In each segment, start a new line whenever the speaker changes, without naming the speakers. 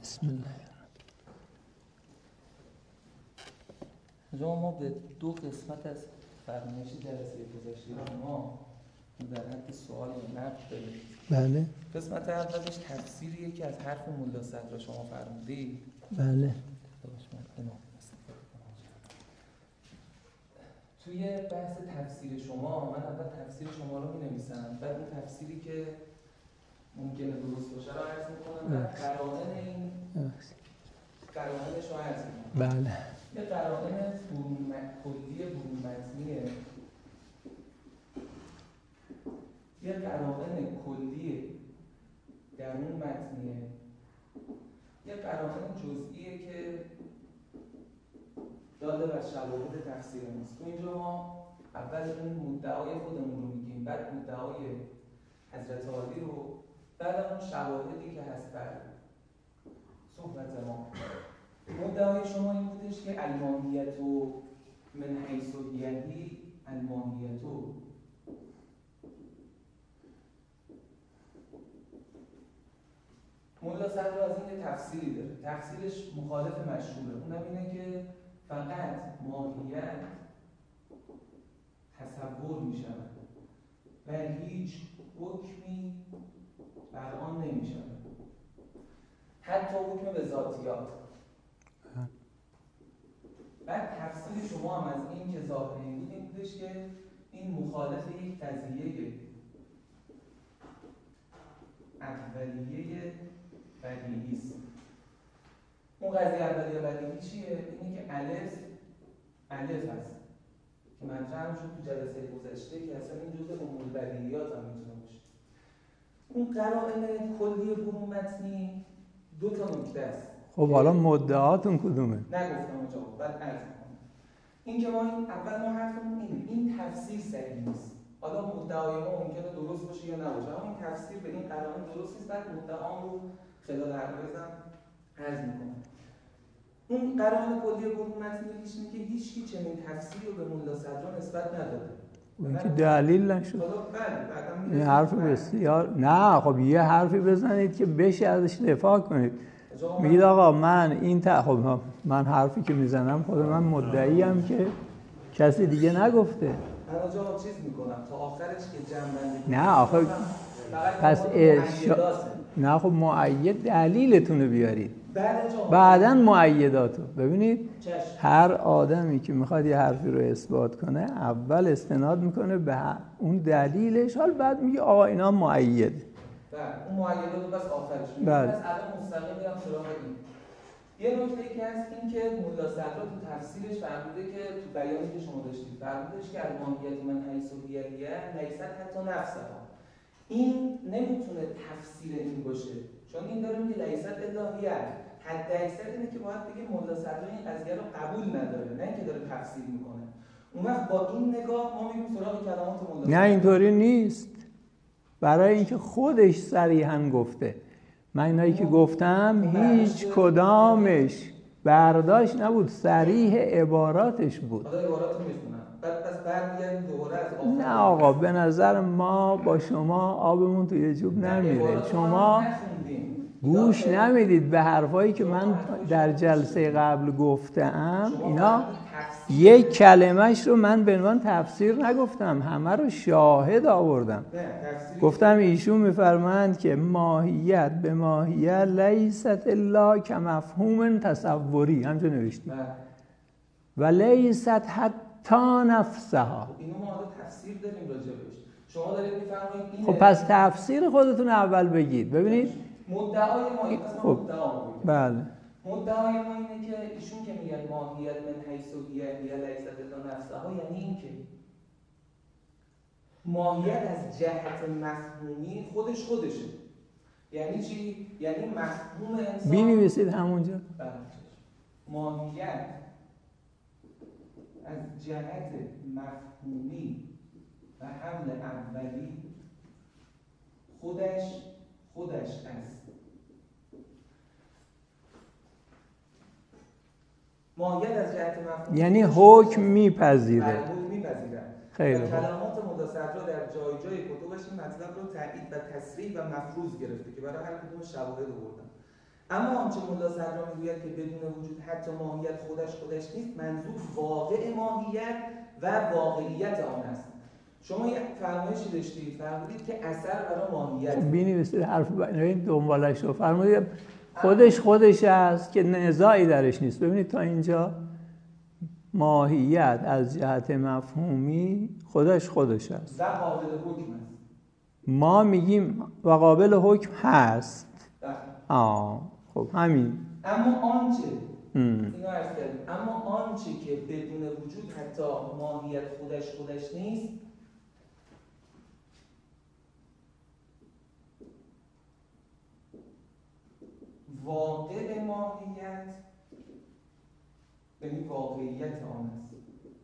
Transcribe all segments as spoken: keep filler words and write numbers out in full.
بسم الله.
ما به دو قسمت از فرمایش جلسه گذشته ما در حد سوال و نقد داریم.
بله.
قسمت اولش تفسیریه که از حرف ملا صدرا شما فرمودید.
بله.
توی بحث تفسیر شما من اول تفسیر شما رو می‌نویسم، بعد اون تفسیری که ممکنه درست باشه رو عرض می‌کنم، بعد قرائن این قرائنش رو عرض می‌کنم.
بله.
یه قرائن برون کلی برون متنیه، یه قرائن کلی درون متنیه، یه قرائن جزئیه که داده بر شواهد تفسیر ماست. تو اینجا ما اول این مدعای خودمون رو میگیم، بعد مدعای حضرت عالی رو، بعد اون شواهدی که هست بر صحبت ما. مدعای شما این بودش که الماهیت و من حیث یهی الماهیت و ملا صدرا از این تفسیری داره، تفسیرش مخالف مشهوره، اونم اینه که فقط ماهیت تصور می شود و هیچ حکمی بر آن نمی شود، حتی حکم به ذاتیات. بعد تفسیر شما هم از این که ظاهری بود این بودش که این مخالف یک قضیه اولیه بدیهی است. اون قضیه اولیه بدیهی چیه؟ اینه که الف الف هست که مطرح هم شد تو جلسه گذشته که اصلا این جزء امور بدیهیات هم میتونه باشه. اون قرائن کلی برون متنی دو تا نکته است.
خب حالا مدعاتون کدومه؟
نگفتم اونجا، بعد عرض می‌کنم. این که ما این اول ما حرفمون اینه، این تفسیر صحیح نیست. حالا مدعای ما ممکنه درست باشه یا نباشه، اما این تفسیر به این قرائن درست نیست. بعد مدعام رو خلال عرضم عرض می‌کنم. اون قرائن کلی برون متنی میگه که هیچ کی چنین تفسیری رو به ملا صدرا نسبت نداده.
اون که دلیل نشد.
حالا بله بعدم
این حرف بسیار نه، خب یه حرفی بزنید که بشه ازش دفاع کنید. میگید آقا من این تا خب من حرفی که میزنم خود من مدعی ام که کسی دیگه نگفته.
من آجا چیز میکنم تا آخرش که جنبندگی.
نه آخه پس ارشا... نه خب معید دلیلتون رو بیارید. بعداً معیداتو ببینید. هر آدمی که میخواد یه حرفی رو اثبات کنه اول استناد میکنه به اون دلیلش، حال بعد میگه آقا اینا معید.
بله اون معیدات بس آخرش میگه.
بله.
پس الان مستقیم میرم سراغ این. یه نکته ای که هست این که ملا صدرا تو تفسیرش فرموده که تو بیانی که شما داشتید فرمودش که الماهیت من حیث هیه لیست حتی نفسها. این نمیتونه تفسیر این باشه، چون این داره میگه لیست الهیه. حد اکثر اینه که باید بگه ملا صدرا این قضیه رو قبول نداره، نه اینکه داره تفسیر میکنه. اون وقت با این نگاه ما میریم سراغ کلمات ملا صدرا.
نه اینطوری نیست، برای اینکه خودش صریحاً گفته. من اینایی که گفتم هیچ کدامش برداشت نبود، صریح عباراتش بود.
حالا عبارات رو میخونم بعد پس برمیگردیم دوباره از آخر.
نه آقا به نظر ما با شما آبمون توی جوب نمیره. شما گوش نمیدید به حرفایی که من در جلسه قبل گفتم. اینا یک کلمهش رو من به عنوان تفسیر نگفتم، همه رو شاهد آوردم. گفتم ایشون میفرمایند که ماهیت به ماهیت لیست الا کمفهوم تصوری، همچون نوشتیم، و لیست حتی نفسها.
اینو ما تفسیر داریم راجبش. شما دارید میفرمایید اینه.
خب پس تفسیر خودتون اول بگید. ببینید
مدعای ما این
خب
مدعا ما
بله
مدعای ما اینه که ایشون که میگن ماهیت من حیث هیه هیه لیست الا نفسها، یعنی این که ماهیت از جهت مفهومی خودش خودشه. یعنی چی؟ یعنی مفهوم انسان
بنویسید همونجا.
بله. ماهیت از جهت مفهومی و حمل اولی خودش خودش است. ماهیت از جهت مفهومی
یعنی حکم میپذیره.
حکم میپذیره.
خیلی
خوب. کلمات ملا صدرا در جای جای کتبش این مطلب رو تایید و تصریح و مفروض گرفته که برای هر کدوم شواهد آوردن. اما آنچه ملا صدرا میگوید که بدون وجود حتی ماهیت خودش خودش نیست، منظور واقع ماهیت و واقعیت آن است. شما یک فرمایشی داشتید، فرمودید که اثر برای ماهیت.
خب بنویسید حرف ببینید دنبالش رو. فرمودید خودش خودش است که نزاعی درش نیست. ببینید تا اینجا ماهیت از جهت مفهومی خودش خودش است
و قابل حکم است.
ما میگیم و قابل حکم هست.
بله.
آه خب همین.
اما آنچه اینو عرض کردیم، اما آنچه که بدون وجود حتی ماهیت خودش خودش نیست، واقع ماهیت یعنی واقعیت آن است.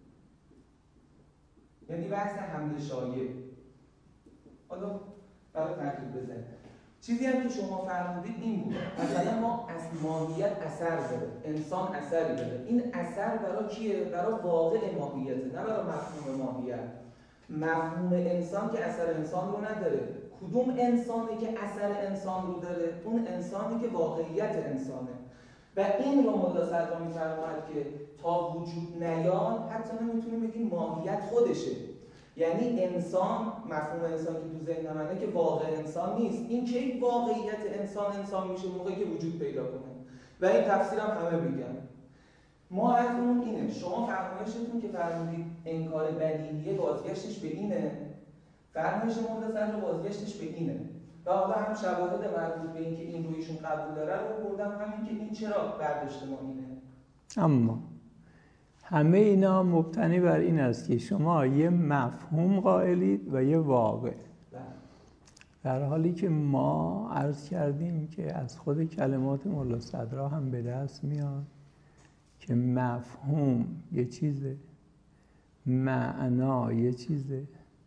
یعنی بحث حمل شایع. حالا برای تحقیق بزنید، چیزی هم که شما فرمودید این بود، مثلا ما از ماهیت اثر داره، انسان اثری داره. این اثر برای کیه؟ برای واقع ماهیته، نه برای مفهوم ماهیت. مفهوم انسان که اثر انسان رو نداره. کدوم انسانی که اثر انسان رو داره؟ اون انسانی که واقعیت انسانه. و این رو ملا صدرا می‌فرماید که تا وجود نیاد حتی نمیتونیم بگیم ماهیت خودشه. یعنی انسان، مفهوم انسان که تو ذهن منه که واقع انسان نیست. این که واقعیت انسان انسان میشه موقعی که وجود پیدا کنه. و این تفسیر هم همه میگن. ما حرفمون اینه، شما فرمایشتون که فرمودید انکار بدیهیه بازگشتش به اینه، فرمایش ملا صدرا بازگشتش به اینه. و حالا هم شواهد مربوط به این که این رو ایشون قبول داره رو بردم، همین که این چرا برداشت ما اینه.
اما همه اینا مبتنی بر این است که شما یه مفهوم قائلید و یه واقع. در حالی که ما عرض کردیم که از خود کلمات ملا صدرا هم به دست میاد که مفهوم یه چیزه، معنا یه چیزه،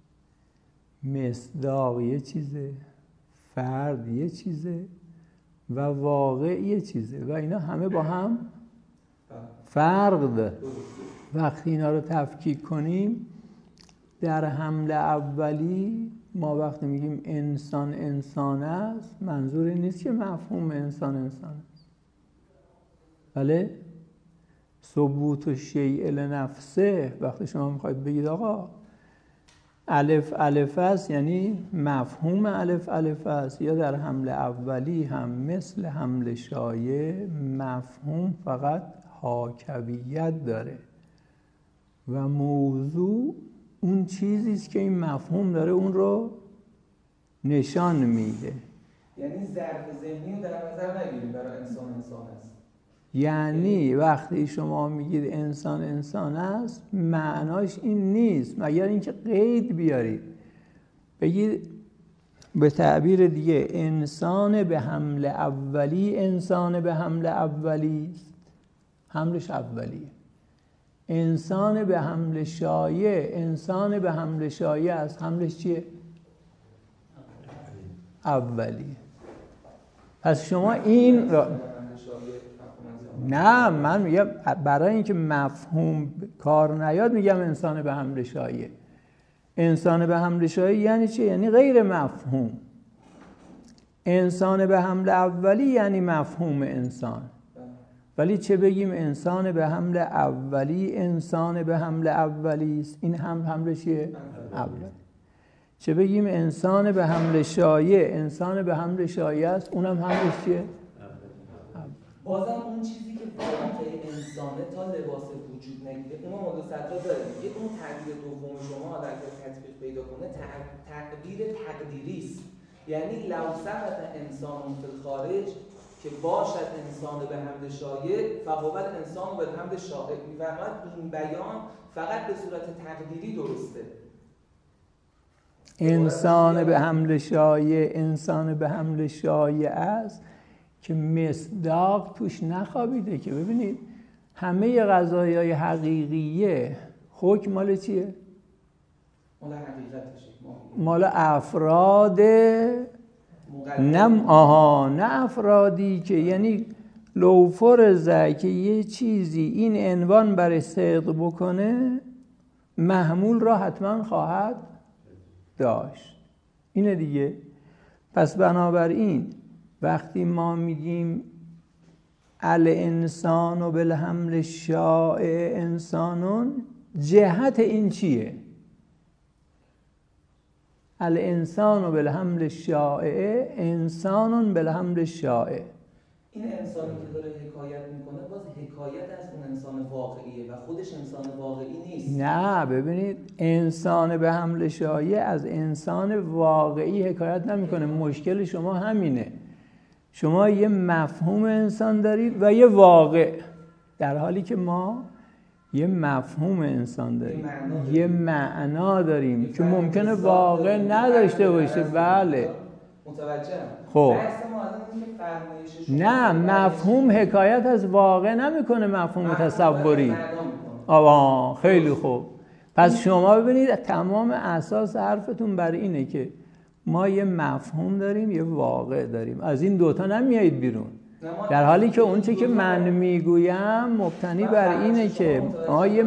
مصداق یه چیزه، فرد یه چیزه و واقع یه چیزه و اینا همه با هم فرق داره. وقتی اینا رو تفکیک کنیم در حمله اولی ما وقتی میگیم انسان انسان است، منظور این نیست که مفهوم انسان انسان است، بله ثبوت الشیء لنفسه. وقتی شما میخواید بگید آقا الف الف است یعنی مفهوم الف الف است، یا در حمله اولی هم مثل حمله شایع مفهوم فقط حاکویت داره و موضوع اون چیزی است که این مفهوم داره اون رو نشان میده.
یعنی ظرف ذهنی رو در نظر نگیریم برای انسان انسان است.
یعنی وقتی شما میگید انسان انسان است معناش این نیست مگر اینکه قید بیارید بگید به تعبیر دیگه انسان به حمل اولی انسان به حمل اولی است، حملش اولیه. انسان به حمل شایع انسان به حمل شایع است، حملش چیه؟ اولیه. پس شما این را نه، من میگم برای اینکه مفهوم کار نیاد میگم انسان به حمل شایع. انسان به حمل شایع یعنی چه؟ یعنی غیر مفهوم. انسان به حمل اولی یعنی مفهوم انسان. ولی چه بگیم انسان به حمل اولی انسان به حمل اولی است، این هم حمل چیه؟ اولی. چه بگیم انسان به حمل شایع انسان به حمل شایع است، اونم حملش چیه؟
بازم اون چیزی که واقعی انسانه تا لباس وجود نگیره اون ملا صدرا داره. یه اون تعبیر دوم شما اگر تطبیق پیدا کنه تعبیر تقدیری است. یعنی لو ثبت انسان فی الخارج که باشد انسان به حمل شایع فهو انسان به حمل شایع، می‌فرماید این بیان فقط به صورت تقدیری درسته.
انسان به حمل شایع انسان به حمل شایع است که مصداق توش نخوابیده. که ببینید همه قضایای حقیقیه حکم مال چیه؟
مال حقیقتشه،
مال افراد نه آها نه افرادی که یعنی لو فرض که یه چیزی این عنوان برای صدق بکنه محمول را حتما خواهد داشت. اینه دیگه. پس بنابراین وقتی ما میگیم الانسان و بالحمل الشائع انسانون، جهت این چیه؟ الانسان و بالحمل الشائع انسانون بالحمل الشائع.
این انسانی که داره حکایت میکنه باز حکایت از اون انسان واقعیه و خودش انسان واقعی نیست.
نه ببینید، انسان به حمل شایع از انسان واقعی حکایت نمیکنه. مشکل شما همینه، شما یه مفهوم انسان دارید و یه واقع، در حالی که ما یه مفهوم انسان داریم، یه معنا داریم که ممکنه واقع نداشته باشه. بله
متوجهم.
خب
بحث ما الان اینه که فرمایش شما
نه، مفهوم حکایت از واقع نمیکنه، مفهوم تصوری. آه خیلی خوب. پس شما ببینید تمام اساس حرفتون بر اینه که ما یه مفهوم داریم، یه واقع داریم، از این دوتا نمیایید بیرون. در حالی که اون چه که من میگویم مبتنی بر اینه که ما یه م...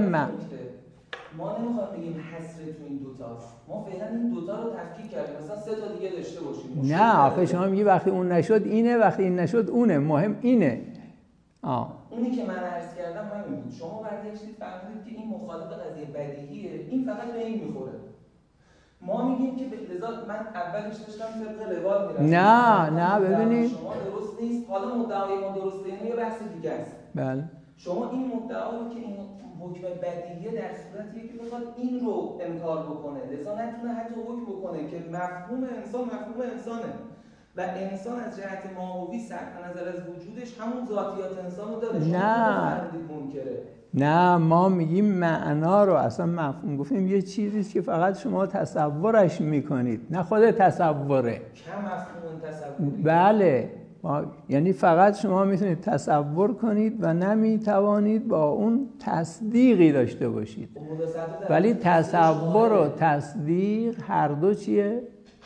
ما نمیخوام بگیم حصر تو این دوتاست، ما فعلا این دوتا رو تفکیک کردیم، مثلا سه تا دیگه داشته باشیم.
نه آخه شما میگی وقتی اون نشد اینه، وقتی این نشد اونه، مهم اینه. آه.
اونی که من عرض کردم همین بود. شما برگشتید فهمیدید که این مخالف قضیه بدیهیه، این فقط به این میخوره. ما میگیم که به لذا من اولش داشتم طبق روال میرفتم.
نه نه ببینید
شما درست نیست، حالا مدعای ما درسته، اینه یه بحث دیگه است.
بله.
شما این مدعا رو که این حکم بدیهیه در صورتیه که بخواد این رو انکار بکنه، لذا نتونه حتی حکم بکنه که مفهوم انسان مفهوم انسانه و انسان از جهت ماهوی صرف نظر از وجودش همون ذاتیات انسان رو داره.
نه
منکره.
نه ما میگیم معنا رو اصلا مفهوم گفتیم یه چیزیست که فقط شما تصورش میکنید، نه خود تصوره.
کم مفهوم تصوری.
بله ما... یعنی فقط شما میتونید تصور کنید و نمیتوانید با اون تصدیقی داشته باشید. ولی تصور و تصدیق هر دو چیه؟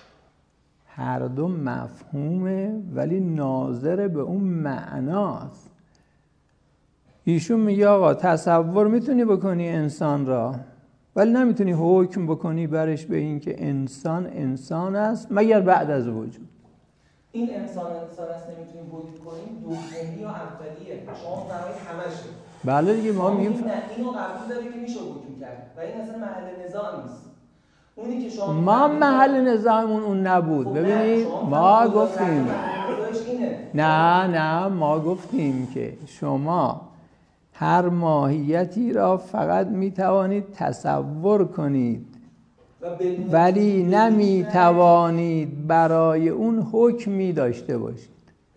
هر دو مفهومه ولی ناظر به اون معناست. ایشون میگه آقا تصور میتونی بکنی انسان را، ولی نمیتونی حکم بکنی برش به این که انسان انسان است مگر بعد از وجود.
این انسان انسان است نمیتونیم حکم کنیم، دومی یا اولیه. شما برای همشه.
بله دیگه ما میگیم
نه اینو قبول داره که میشه حکم کرد و این اصلا محل نزاع نیست. اونی که شما
ما محل نزاعمون اون نبود. ببینید ما گفتیم نه نه ما گفتیم که شما هر ماهیتی را فقط میتوانید تصور کنید ولی نمیتوانید برای اون حکمی داشته باشید،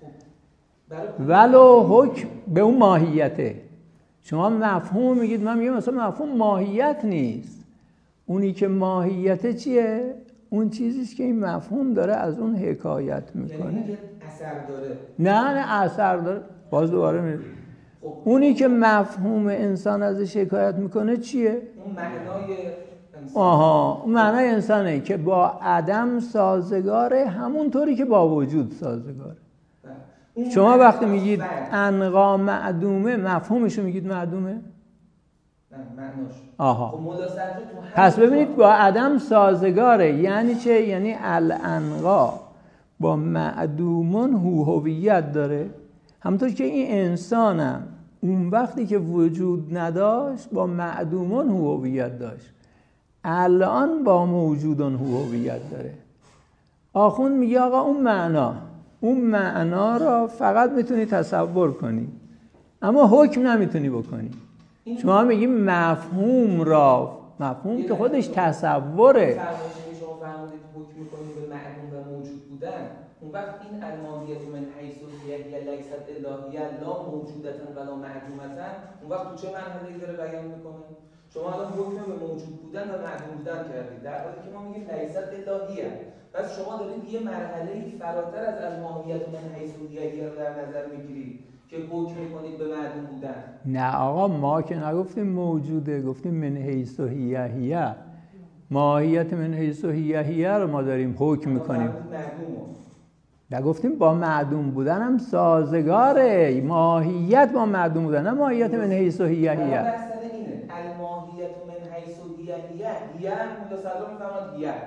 ولو حکم به اون ماهیته. شما مفهوم میگید، من میگم مثلا مفهوم ماهیت نیست. اونی که ماهیت چیه؟ اون چیزیست که این مفهوم داره از اون حکایت میکنه.
یعنی که اثر داره.
نه نه اثر داره. باز دوباره میگم اونی که مفهوم انسان ازش حکایت میکنه چیه؟
اون معنای انسان.
آها اون معنای انسانه که با عدم سازگاره، همونطوری که با وجود سازگاره. شما وقتی میگید انقا معدومه، مفهومشو میگید معدومه؟
نه معناش.
آها پس ببینید با عدم سازگاره. یعنی چه؟ یعنی الانقا با معدومون هو هویت داره. همونطور که این انسانم اون وقتی که وجود نداشت با معدومون هویت داشت، الان با موجودون هویت داره. آخوند میگه آقا اون معنا اون معنا را فقط میتونی تصور کنی اما حکم نمیتونی بکنی. شما میگی مفهوم را، مفهوم که خودش تصوره.
شما فرمودید حکم میکنید به معدوم و موجود بودن، اون وقت این الماهیت من حیث الهیه لیست الهیه لا موجودتا ولا معدومتا، اون وقت تو چه مرحله‌ای داره بیان میکنه؟ شما الان حکم به موجود بودن و معدوم بودن کردید، در حالی که ما میگیم لیست الهیه. پس شما دارید یه مرحله‌ای فراتر از الماهیت من حیث الهیه رو در نظر میگیرید که حکم میکنید به معدوم بودن.
نه آقا ما که نگفتیم موجوده، گفتیم من حیث الهیه هیه. ماهیت من حیث الهیه هیه رو ما داریم حکم میکنیم. نگفتیم با معدوم بودن هم سازگاره. ماهیت با معدوم بودن نه ماهیت من حیث الهیه هیه.
الماهیت من حیث الهیه هیه هیه متصدر میفهمد هیه.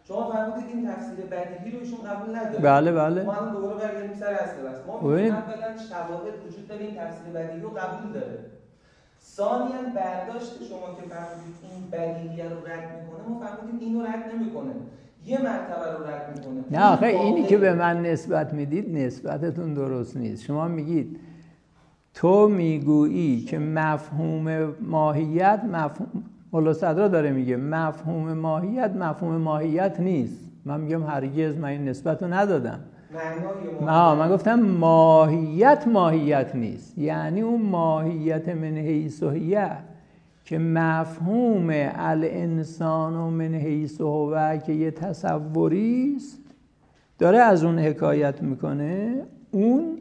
شما فرمودید این تفسیر بدیهی رو ایشون قبول نداره.
بله بله.
ما الان دوباره برگردیم سر اصل بس. ما میگیم اولا شواهد وجود داره این تفسیر بدیهی رو قبول داره. ثانیاً برداشت شما که فرمودید این بدیهی رو رد میکنه، ما فرمودیم اینو رد نمیکنه. یه مرتبه رو رد میکنه.
نه آخه اینی که به من نسبت میدید نسبتتون درست نیست. شما میگید تو میگویی که مفهوم ماهیت مفهوم مولا صدرا داره میگه مفهوم ماهیت مفهوم ماهیت نیست. من میگم هرگز من این نسبت رو ندادم. نه من گفتم ماهیت ماهیت نیست، یعنی اون ماهیت من حیث هیه که مفهوم الانسان و من حیث هو که یه تصوری است داره از اون حکایت میکنه، اون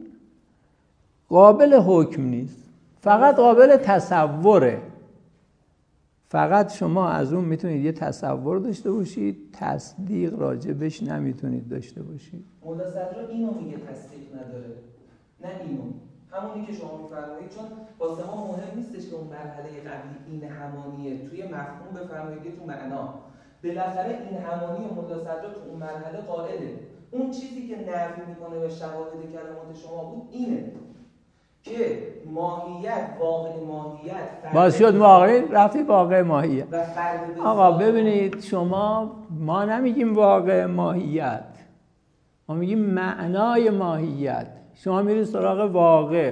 قابل حکم نیست، فقط قابل تصوره. فقط شما از اون میتونید یه تصور داشته باشید، تصدیق راجبش نمیتونید داشته باشید.
مولا صدرا اینو میگه تصدیق نداره، نه اینو، همونی که شما میفرمایید. چون واسه ما مهم نیستش که اون مرحله قبلی این همانیه توی مفهوم بفرمایید تو معنا. بالاخره این همانی مولا صدرا تو اون مرحله قائله. اون چیزی که نفی میکنه به شواهد کلمات شما بود اینه که ماهیت، واقع ماهیت
باز شد واقع رفتی واقع ماهیت. آقا ببینید شما، ما نمیگیم واقع ماهیت، ما میگیم معنای ماهیت. شما میرید سراغ واقع.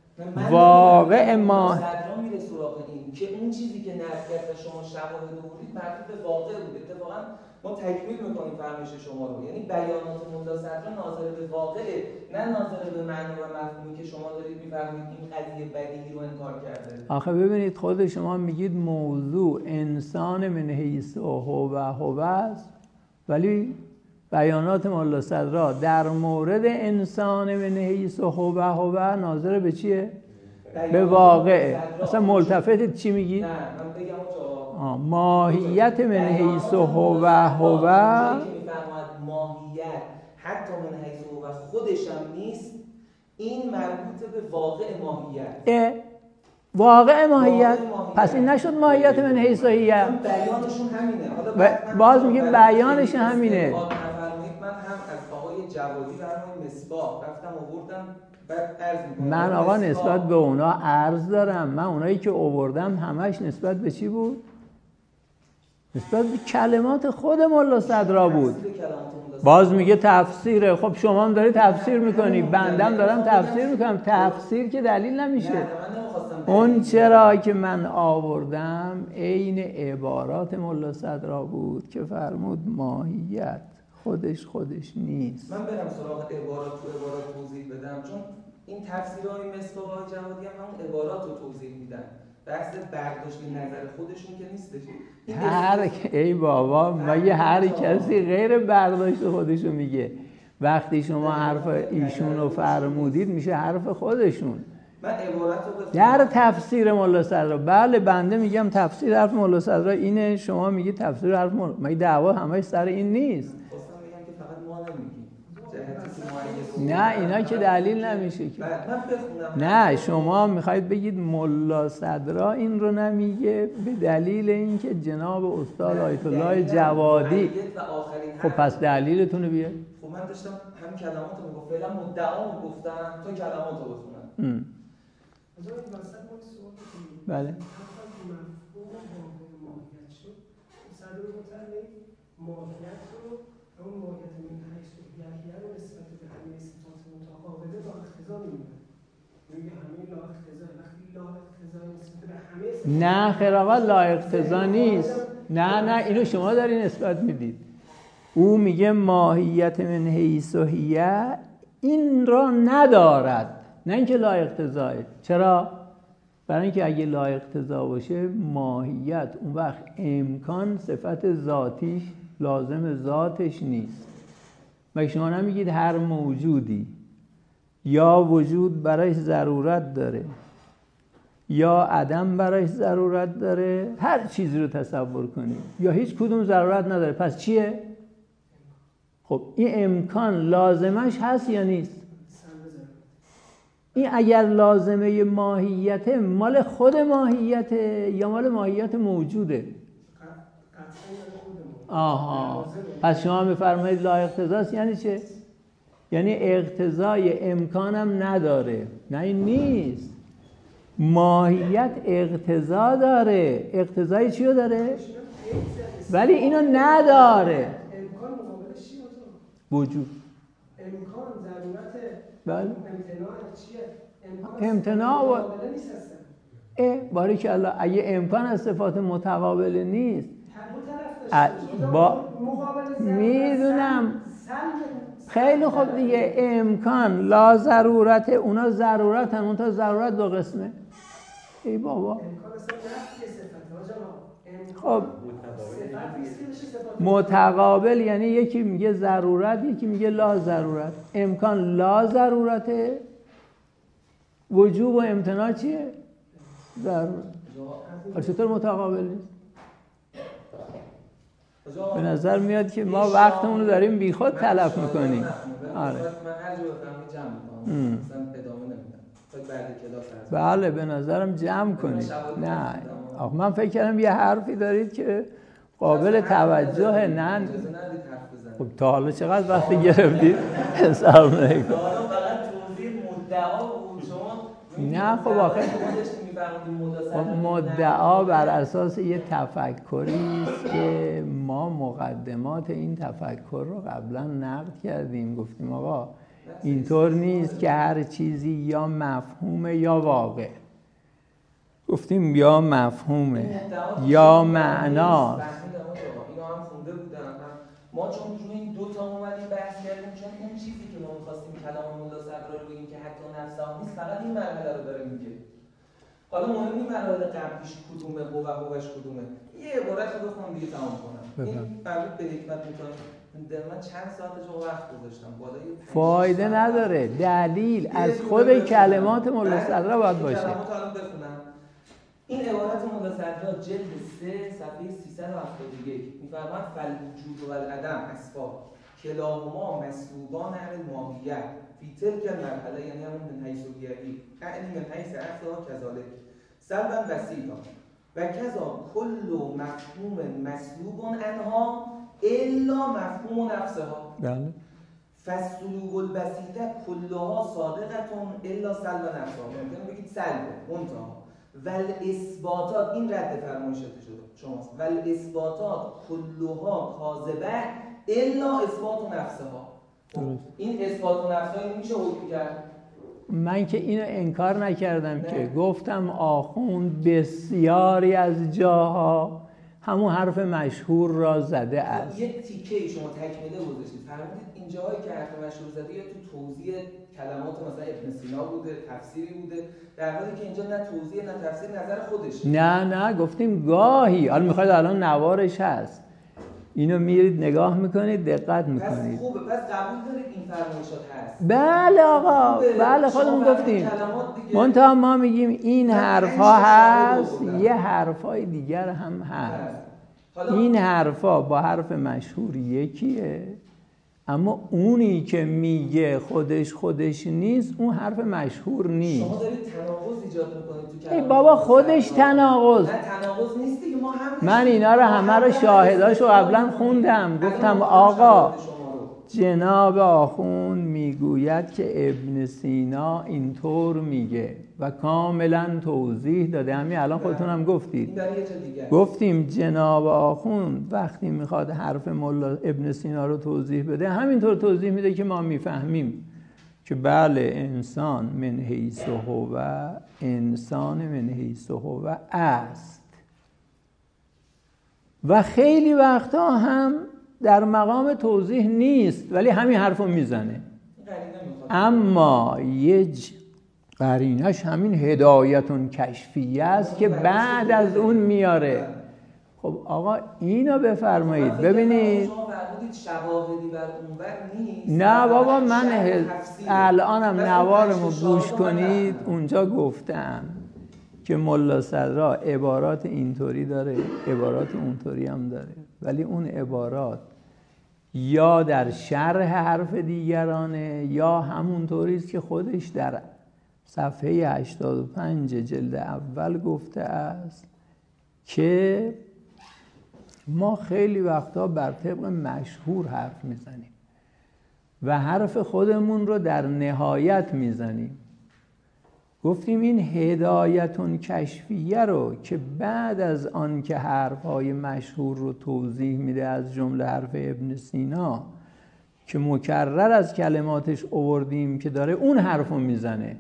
واقع ما
میره سراغ این که اون چیزی که نفی کرد شما شواهد آوردید مربوط به واقع بود. اتفاقا ما تکمیل میکنیم فرمایش شما رو، یعنی بیانات مولا صدرا ناظر به واقعه، نه ناظر به معنی و مفهومی که شما دارید میفرمایید این قضیه بدیهی رو انکار کرده.
آخه ببینید خود شما میگید موضوع انسان من حیث هو هو است، ولی بیانات مولا صدرا در مورد انسان من حیث هو هو ناظر به چیه؟ به واقعه. اصلا ملتفت چی میگی؟
نه من بگم
آه. ماهیت من حیث هو هو
که میفرماید ماهیت حتی من حیث هو خودش هم نیست، این مربوط به واقع ماهیت.
واقع ماهیت پس این نشد ماهیت من حیث هیه.
بیانشون همینه.
حالا باز میگه بیانش همینه.
من هم از آقای جوادی برنامه مصباح رفتم آوردم بعد عرض میکنم.
من آقا نسبت به اونا عرض دارم. من اونایی که آوردم همش نسبت به چی بود؟ نسبت به کلمات خود مولا صدرا بود. باز میگه تفسیره. خب شما هم داری تفسیر میکنی، بندم دارم تفسیر میکنم. تفسیر که دلیل نمیشه. اون چرا که من آوردم عین عبارات مولا صدرا بود که فرمود ماهیت خودش خودش نیست.
من برم سراغ عبارات تو عبارات توضیح بدم، چون این تفسیرهای مثل آقای جوادی هم همون عبارات رو توضیح میدن. بحث برداشت نظر خودشون که نیستش.
هر ای بابا مگه هر کسی غیر برداشت خودشو میگه؟ وقتی شما حرف ایشون رو فرمودید میشه حرف خودشون.
من عبارت رو
در تفسیر مولا صدرا، بله بنده میگم تفسیر حرف مولا صدرا اینه، شما میگی تفسیر حرف مولا، مگه دعوا همش سر این نیست؟ نه اینا که دلیل نمیشه که. نه شما میخواید بگید مولا صدرا این رو نمیگه به دلیل اینکه جناب استاد آیت الله جوادی. خب پس دلیلتون رو بیار.
خب من داشتم همین کلمات رو میگم، فعلا مدعا رو گفتم تو کلمات رو بخونم.
بله
ماهیت رو اون ماهیت من حیث هیه رو نسبت به همه صفات متقابله با اقتضا می‌بینه. میگه همه لا اقتضا، وقتی لا اقتضا نسبت به همه
نه خیر آقا لا اقتضا نیست. نه نه اینو شما داری نسبت میدید. او میگه ماهیت من حیث هیه این را ندارد، نه اینکه لا اقتضاه. چرا؟ برای اینکه اگه لا اقتضا باشه ماهیت اون وقت امکان صفت ذاتیش لازم ذاتش نیست. مگه شما نمیگید هر موجودی یا وجود برایش ضرورت داره یا عدم برایش ضرورت داره، هر چیزی رو تصور کنید، یا هیچ کدوم ضرورت نداره، پس چیه؟ خب این امکان لازمش هست یا نیست؟ این اگر لازمه ماهیت مال خود ماهیت یا مال ماهیت موجوده؟ آها، پس شما میفرمایید لا اقتضاست یعنی چه؟ یعنی اقتضای امکانم نداره. نه این نیست، ماهیت اقتضا داره. اقتضای چیو داره؟ ولی اینو نداره.
امکان مقابلش چیه؟
وجود.
امکان ضرورت
بله.
امتناع چیه؟ امکان
امتناع و
مقابله نیست اصلا.
اه باریکالله، اگه امکان از صفات متقابل نیست
ا...
با میدونم خیلی خوب دیگه، امکان لا ضرورت، اونا ضرورتن، اون تا ضرورت دو قسمه. ای بابا
امکان اصلا نفی صفت
خب متقابل یعنی یکی میگه ضرورت، یکی میگه لا ضرورت. امکان لا ضرورته، وجوب و امتناع چیه؟ ضرورت. چطور متقابل نیست؟ به نظر میاد که ما وقتمون رو داریم بیخود تلف میکنیم. آره.
من هر جا بفهمم جمع میکنم، مثلا ادامه نمیدم تا بعد کلاس هست.
بله به نظرم جمع کنید. نه آخه من فکر کردم یه حرفی دارید که قابل توجه. نه
اجازه ندید حرف بزنید.
خب تا حالا چقدر وقتی گرفتید حساب نکنید.
حالا فقط توضیح مدعا بود شما.
نه خب آخه مدعا بر اساس یه تفکری است که ما مقدمات این تفکر رو قبلا نقد کردیم. گفتیم آقا اینطور نیست که هر چیزی یا مفهومه یا واقع. گفتیم یا مفهومه یا معنا.
ما چون روی این دو تا اومدیم بحث کردیم، چون اون چیزی که ما می‌خواستیم کلام مولا صدرا رو بگیم که حتی نفسه نیست، فقط این مرحله رو داره میگه. حالا مهم این مرحله قبلیش کدومه، قوه قوهش کدومه. یه عبارت رو بخونم دیگه تمام کنم. این مربوط به حکمت میتونه. من چند ساعت جو وقت گذاشتم. بالای
فایده نداره. دلیل از خود کلمات مولا صدرا باید باشه.
کلمات الان بخونم. این عبارت مولا صدرا جلد سه صفحه سیصد و هفتاد و یک می‌فرماید فالوجود و العدم اسباب کلاهما مسلوبان عن الماهیت فی تلک المرحله، یعنی همون من حیث الگیری یعنی من حیث اصلا کذالک سلبا بسیطا و کذا کل مفهوم مسلوب عنها الا مفهوم نفسها.
بله.
فالسلوب البسیطه کلها صادقتون الا سلب نفسها. ممکنه بگید سلب منتها ول اثباتات، این رد فرمایشات شماست، ول اثباتات کلها کاذبه الا اثبات نفسها. این اثبات نفسها میشه حکم کرد؟
من که اینو انکار نکردم نه. که گفتم آخوند بسیاری از جاها همون حرف مشهور را زده است.
یک تیکه شما تکمله گذاشتید، فرمودید این جاهایی که حرف مشهور زده یا تو توضیح کلمات مثلا ابن سینا بوده، تفسیری بوده، در حالی که اینجا نه توضیح نه تفسیر، نظر خودشه.
نه نه گفتیم گاهی. حالا میخواید الان نوارش هست، اینو میرید نگاه میکنید، دقت میکنید.
پس خوبه، پس قبول دارید این فرمایشات هست.
بله آقا، بله خودمون گفتیم. منتها ما میگیم این حرفا هست، یه حرفای دیگر هم هست. این حرفا با حرف مشهور یکیه، اما اونی که میگه خودش خودش نیست، اون حرف مشهور نیست.
شما دارید تناقض ایجاد میکنید تو کلام.
ای بابا خودش تناقض.
نه تناقض نیست دیگه، ما هم
من اینا رو همه رو شاهداشو قبلا خوندم. گفتم آقا جناب آخوند میگوید که ابن سینا اینطور میگه و کاملا توضیح داده. همین الان خودتون هم گفتید. گفتیم جناب آخوند وقتی میخواد حرف مولا ابن سینا رو توضیح بده، همینطور توضیح میده که ما میفهمیم که بله انسان من حیث هو، انسان من حیث هو است. و خیلی وقتا هم در مقام توضیح نیست ولی همین حرفو میزنه. اما یه قرینش همین هدایتون کشفیه است که بعد از اون میاره. خب آقا اینو بفرمایید ببینید.
شواهدی بر اونور نیست.
نه بابا من الانم نوارمو گوش کنید، اونجا گفتم که ملا صدرا عبارات اینطوری داره، عبارات اونطوری هم داره، ولی اون عبارات یا در شرح حرف دیگرانه یا همونطوری است که خودش در صفحه هشتاد و پنج جلد اول گفته است که ما خیلی وقتا بر طبق مشهور حرف میزنیم و حرف خودمون رو در نهایت میزنیم. گفتیم این هدایتون کشفیه رو که بعد از آن که حرفهای مشهور رو توضیح میده، از جمله حرف ابن سینا که مکرر از کلماتش آوردیم که داره اون حرف رو میزنه،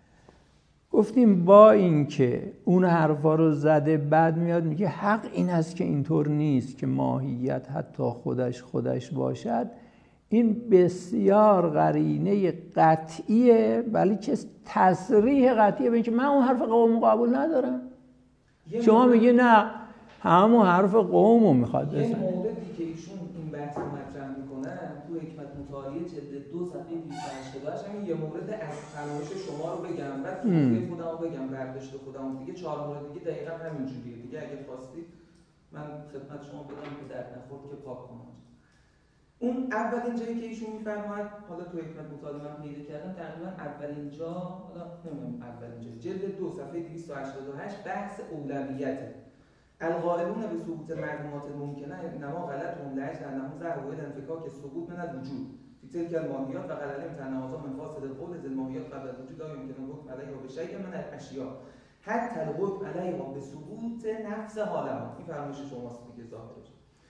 گفتیم با این که اون حرفا رو زده بعد میاد میگه حق این است که اینطور نیست که ماهیت حتی خودش خودش باشد، این بسیار قرینه قطعیه، ولی که تصریح قطعیه به اینکه من اون حرف قوم قبول ندارم. شما میگی نه همون حرف قوم رو میخواد بزنه.
یه موردی که ایشون این بحث رو مطرح میکنن تو حکمت مطالعه جلد دو صفحه دویست و هشتاد و هشت، همین یه مورد از فرمایش شما رو بگم، بعد توضیح خودم رو بگم، برداشت خودم دیگه. چهار مورد دیگه دقیقاً همینجوریه دیگه. اگه خواستید من خدمت شما بدم که درد نخورد که پاک کنم. اون اولین جایی که ایشون میفرماید، حالا تو حکمت مطالعه من پیدا کردم، تقریبا اولین جا، حالا نمیدونم اولین جا، جلد دو صفحه دویست و هشتاد و هشت، بحث اولویته. القائلون به ثبوت معلومات ممکنه انما غلطهم لاجل انهم ذهبوا الى انفكاك الثبوت من الوجود في تلك الماهیات و قد علمت ان هذا من فاصل القول ذي الماهیات قبل الوجود لا يمكن الحكم عليها بشيء من الاشیاء حتی الحكم عليها بثبوت نفس حالها. این فرمایش شماست دیگه ظاهرش.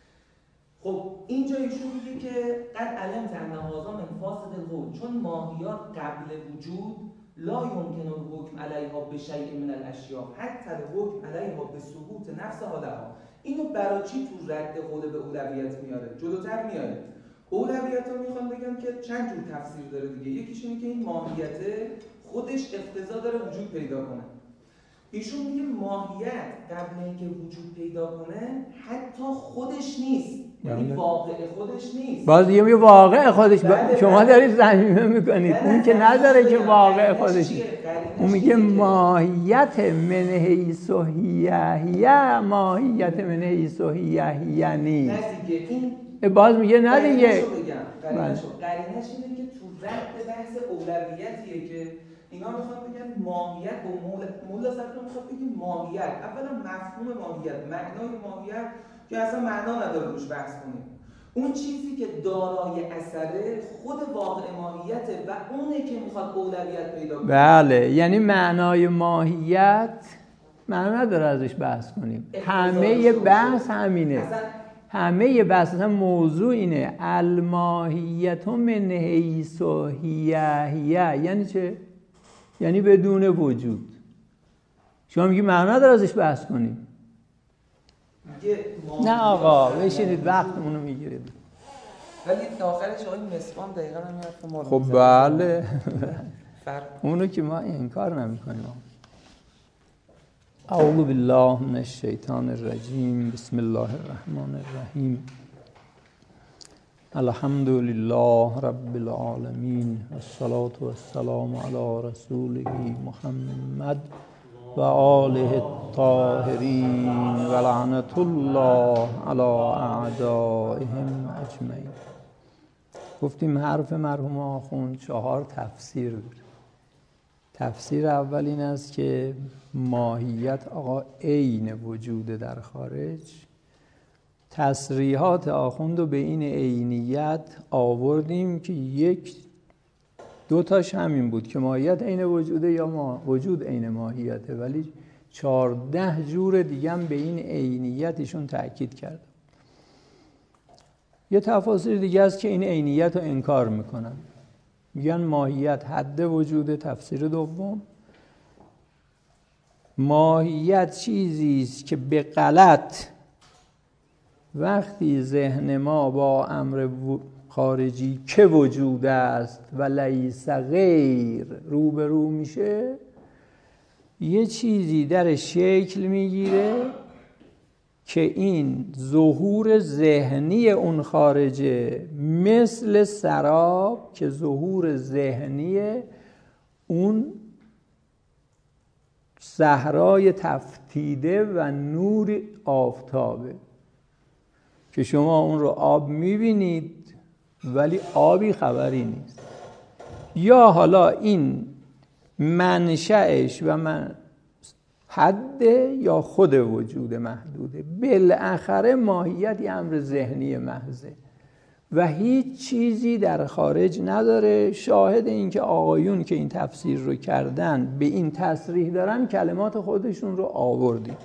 خب اینجا ایشون میگه که قد علمت ان هذا من فاصل القول، چون ماهیات قبل وجود لا يمكن الحكم عليها بشيء من الاشیاء حتی الحكم عليها بثبوت نفس حالها. اینو برای چی تو رد قول به اولویت میاره؟ جلوتر میاره. اولویت ها میخوام بگم که چند جور تفسیر داره دیگه. یکیش اینه که این ماهیت خودش اقتضا داره وجود پیدا کنه. ایشون میگه ماهیت قبل اینکه وجود پیدا کنه حتی خودش نیست، یعنی واقع خودش نیست.
باز دیگه میگه واقع خودش با... شما دارید زمینه میکنید. اون که نداره که واقع خودش، اون میگه ماهیت من حیث هیه ماهیت من حیث هیه نیست. این باز میگه نه دیگه.
قرینش اینه که تو رد بحث اولویتیه که اینا میخوان بگن ماهیت و مولا مولا صدر میخواد بگیم ماهیت. اولا مفهوم ماهیت، معنای ماهیت که اصلا معنا نداره روش بحث کنیم. اون چیزی که دارای اثره خود واقع ماهیته و اونه که میخواد اولویت پیدا کنه.
بله، یعنی معنای ماهیت معنا نداره ازش بحث کنیم. همه بحث همینه. همه بحث هم موضوع اینه الماهیت من حیث هیه هیه. یعنی چه؟ یعنی بدون وجود. شما میگی معنا نداره ازش بحث کنیم. نه آقا بشینید وقتمون رو میگیرید.
ولی آخرش آقای مسوان دقیقا هم حرف ما رو
خب بله اونو که ما انکار نمی‌کنیم. اعوذ بالله من الشیطان الرجیم. بسم الله الرحمن الرحیم. الحمد لله رب العالمین والصلاة والسلام علی رسوله محمد و آله الطاهرین و لعنت الله علی اعدائهم اجمعین. گفتیم حرف مرحوم آخوند چهار تفسیر داره. تفسیر اول این است که ماهیت آقا عین وجود در خارج. تصریحات آخوند رو به این عینیت آوردیم که یک دو تاش همین بود که ماهیت عین وجوده یا ما وجود عین ماهیته، ولی چهارده جور دیگه هم به این عینیتشون تأکید کرد. یه تفاسیر دیگه است که این عینیت رو انکار میکنن، میگن ماهیت حد وجوده. تفسیر دوم ماهیت چیزی است که به غلط وقتی ذهن ما با امر خارجی که وجود است و لیس غیر روبرو میشه، یه چیزی در شکل میگیره که این ظهور ذهنی اون خارجه، مثل سراب که ظهور ذهنی اون صحرای تفتیده و نور آفتابه که شما اون رو آب میبینید ولی آبی خبری نیست. یا حالا این منشأش و من حد یا خود وجود محدوده. بالاخره ماهیت یه امر ذهنی محضه و هیچ چیزی در خارج نداره. شاهد این که آقایون که این تفسیر رو کردن به این تصریح دارن کلمات خودشون رو آوردیم.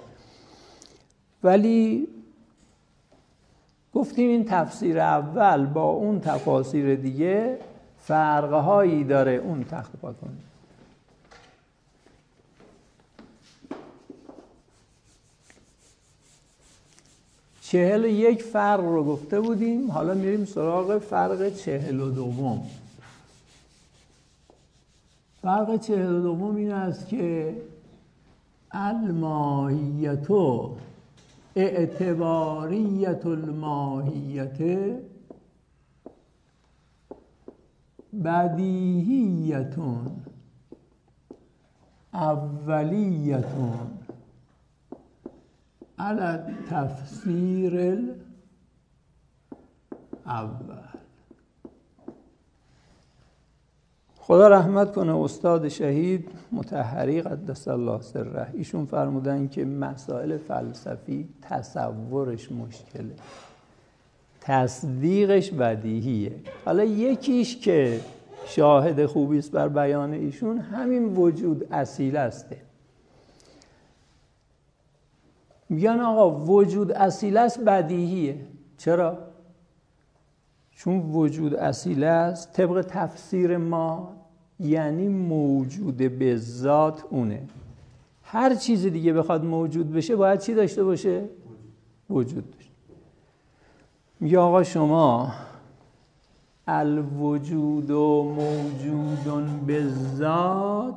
ولی گفتیم این تفسیر اول با اون تفاسیر دیگه فرقهایی داره. اون تخت پاک کنیم. چهل و یک فرق رو گفته بودیم، حالا میریم سراغ فرق چهل و دوم. فرق چهل و دوم این است که الماهیتو اعتباریت الماهیت بدیهیتون اولیتون علی تفسیر الاول. خدا رحمت کنه استاد شهید مطهری قدس الله سره، ایشون فرمودن که مسائل فلسفی تصورش مشکله، تصدیقش بدیهیه. حالا یکیش که شاهد خوبی است بر بیان ایشون همین وجود اصیل است. میگن آقا وجود اصیل است بدیهیه. چرا؟ چون وجود اصیل است طبق تفسیر ما یعنی موجود به ذات اونه. هر چیز دیگه بخواد موجود بشه باید چی داشته باشه؟ وجود داشته. میگه آقا شما الوجود موجود به ذات،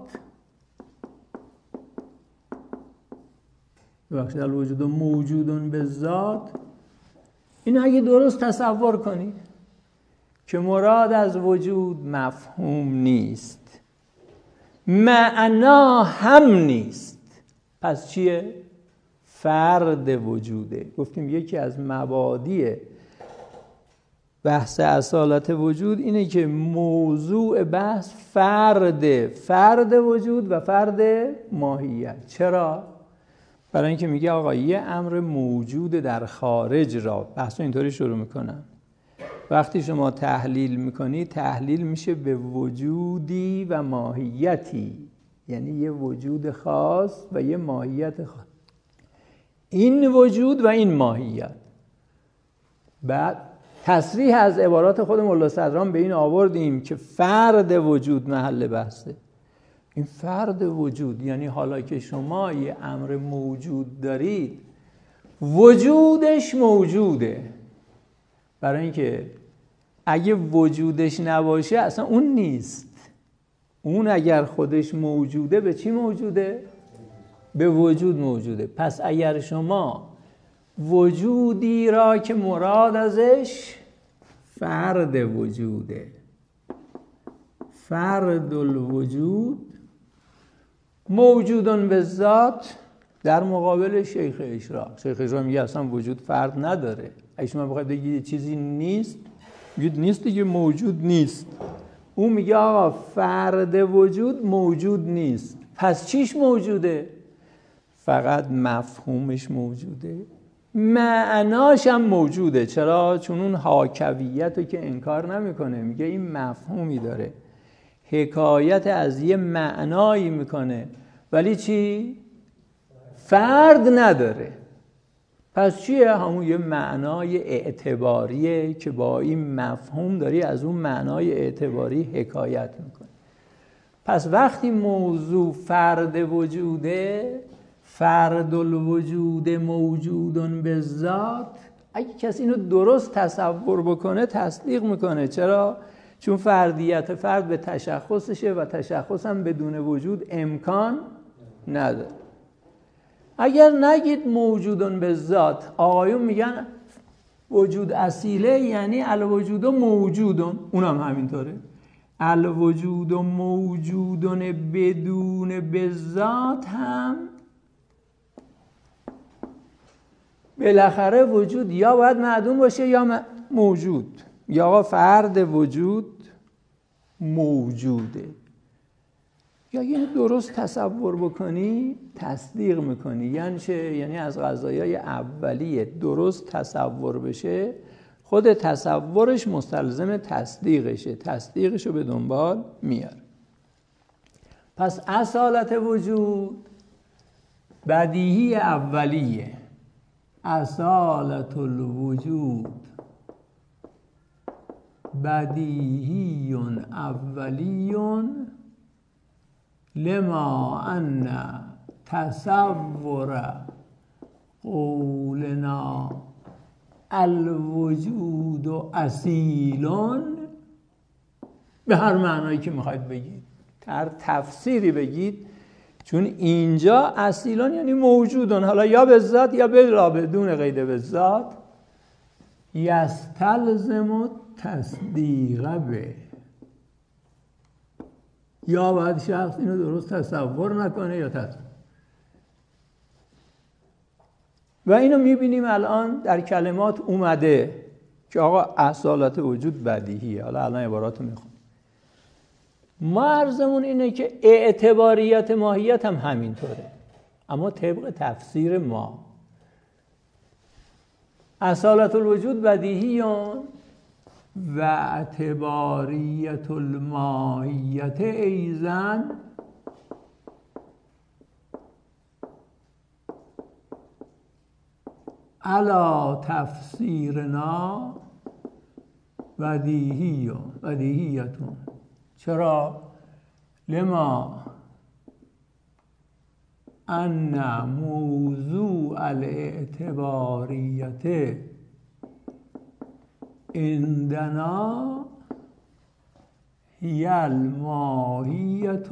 ببخشید الوجود موجود به ذات، این اگه درست تصور کنی که مراد از وجود مفهوم نیست، معنا هم نیست، پس چیه؟ فرد وجوده. گفتیم یکی از مبادی بحث اصالت وجود اینه که موضوع بحث فرد فرد وجود و فرد ماهیت. چرا؟ برای اینکه میگه آقا یه امر موجود در خارج را، بحث اینطوری شروع میکنن، وقتی شما تحلیل میکنی تحلیل میشه به وجودی و ماهیتی، یعنی یه وجود خاص و یه ماهیت خاص. این وجود و این ماهیت. بعد تصریح از عبارات خود مولا صدران به این آوردیم که فرد وجود محل بحثه. این فرد وجود یعنی حالا که شما یه امر موجود دارید وجودش موجوده، برای اینکه اگه وجودش نباشه اصلا اون نیست. اون اگر خودش موجوده به چی موجوده؟ به وجود موجوده. پس اگر شما وجودی را که مراد ازش فرد وجوده، فرد الوجود موجودون به ذات در مقابل شیخ اشراق. شیخ اشراق میگه اصلا وجود فرد نداره. اگه شما بخواید بگید چیزی نیست، میگید نیست دیگه، موجود نیست. اون میگه آقا فرد وجود موجود نیست، پس چیش موجوده؟ فقط مفهومش موجوده، معناش هم موجوده. چرا؟ چون اون حاکویت رو که انکار نمیکنه، میگه این مفهومی داره، حکایت از یه معنایی میکنه، ولی چی؟ فرد نداره. پس چیه؟ همون یه معنای اعتباریه که با این مفهوم داری از اون معنای اعتباری حکایت میکنه. پس وقتی موضوع فرد وجوده، فرد الوجود موجودون به ذات، اگه کسی اینو درست تصور بکنه تصدیق میکنه. چرا؟ چون فردیت فرد به تشخصشه و تشخص هم بدون وجود امکان نداره. اگر نگید موجودون به ذات، آقایون میگن وجود اصیله یعنی الوجود موجودون، اونم همینطوره. الوجود موجودون بدون به ذات هم بالاخره وجود یا باید معدوم باشه یا موجود. یا آقا فرد وجود موجوده. یا یعنی درست تصور بکنی تصدیق میکنی. یعنی چه؟ یعنی از قضایای اولیه درست تصور بشه، خود تصورش مستلزم تصدیقشه، تصدیقشو به دنبال میاره. پس اصالت وجود بدیهی اولیه، اصالت الوجود بدیهی اولی لما ان تصور قولنا الوجود اصیل، به هر معنایی که میخواید بگید، هر تفسیری بگید، چون اینجا اصیلان یعنی موجودون، حالا یا به ذات یا بلا بدون قید به ذات، یستلزم تصدیق به، یا باید شخص اینو درست تصور نکنه یا تصدیق. و اینو میبینیم الان در کلمات اومده که آقا اصالت وجود بدیهیه. حالا الان عباراتو میخونم. ما عرضمون اینه که اعتباریت ماهیت هم همینطوره، اما طبق تفسیر ما اصالت الوجود بدیهیون و اعتباریت الماهیت ایزن علا تفسیرنا بدیهیون بدیهیتون. چرا؟ لما ان موضوع الاعتباریت عندنا هی الماهیت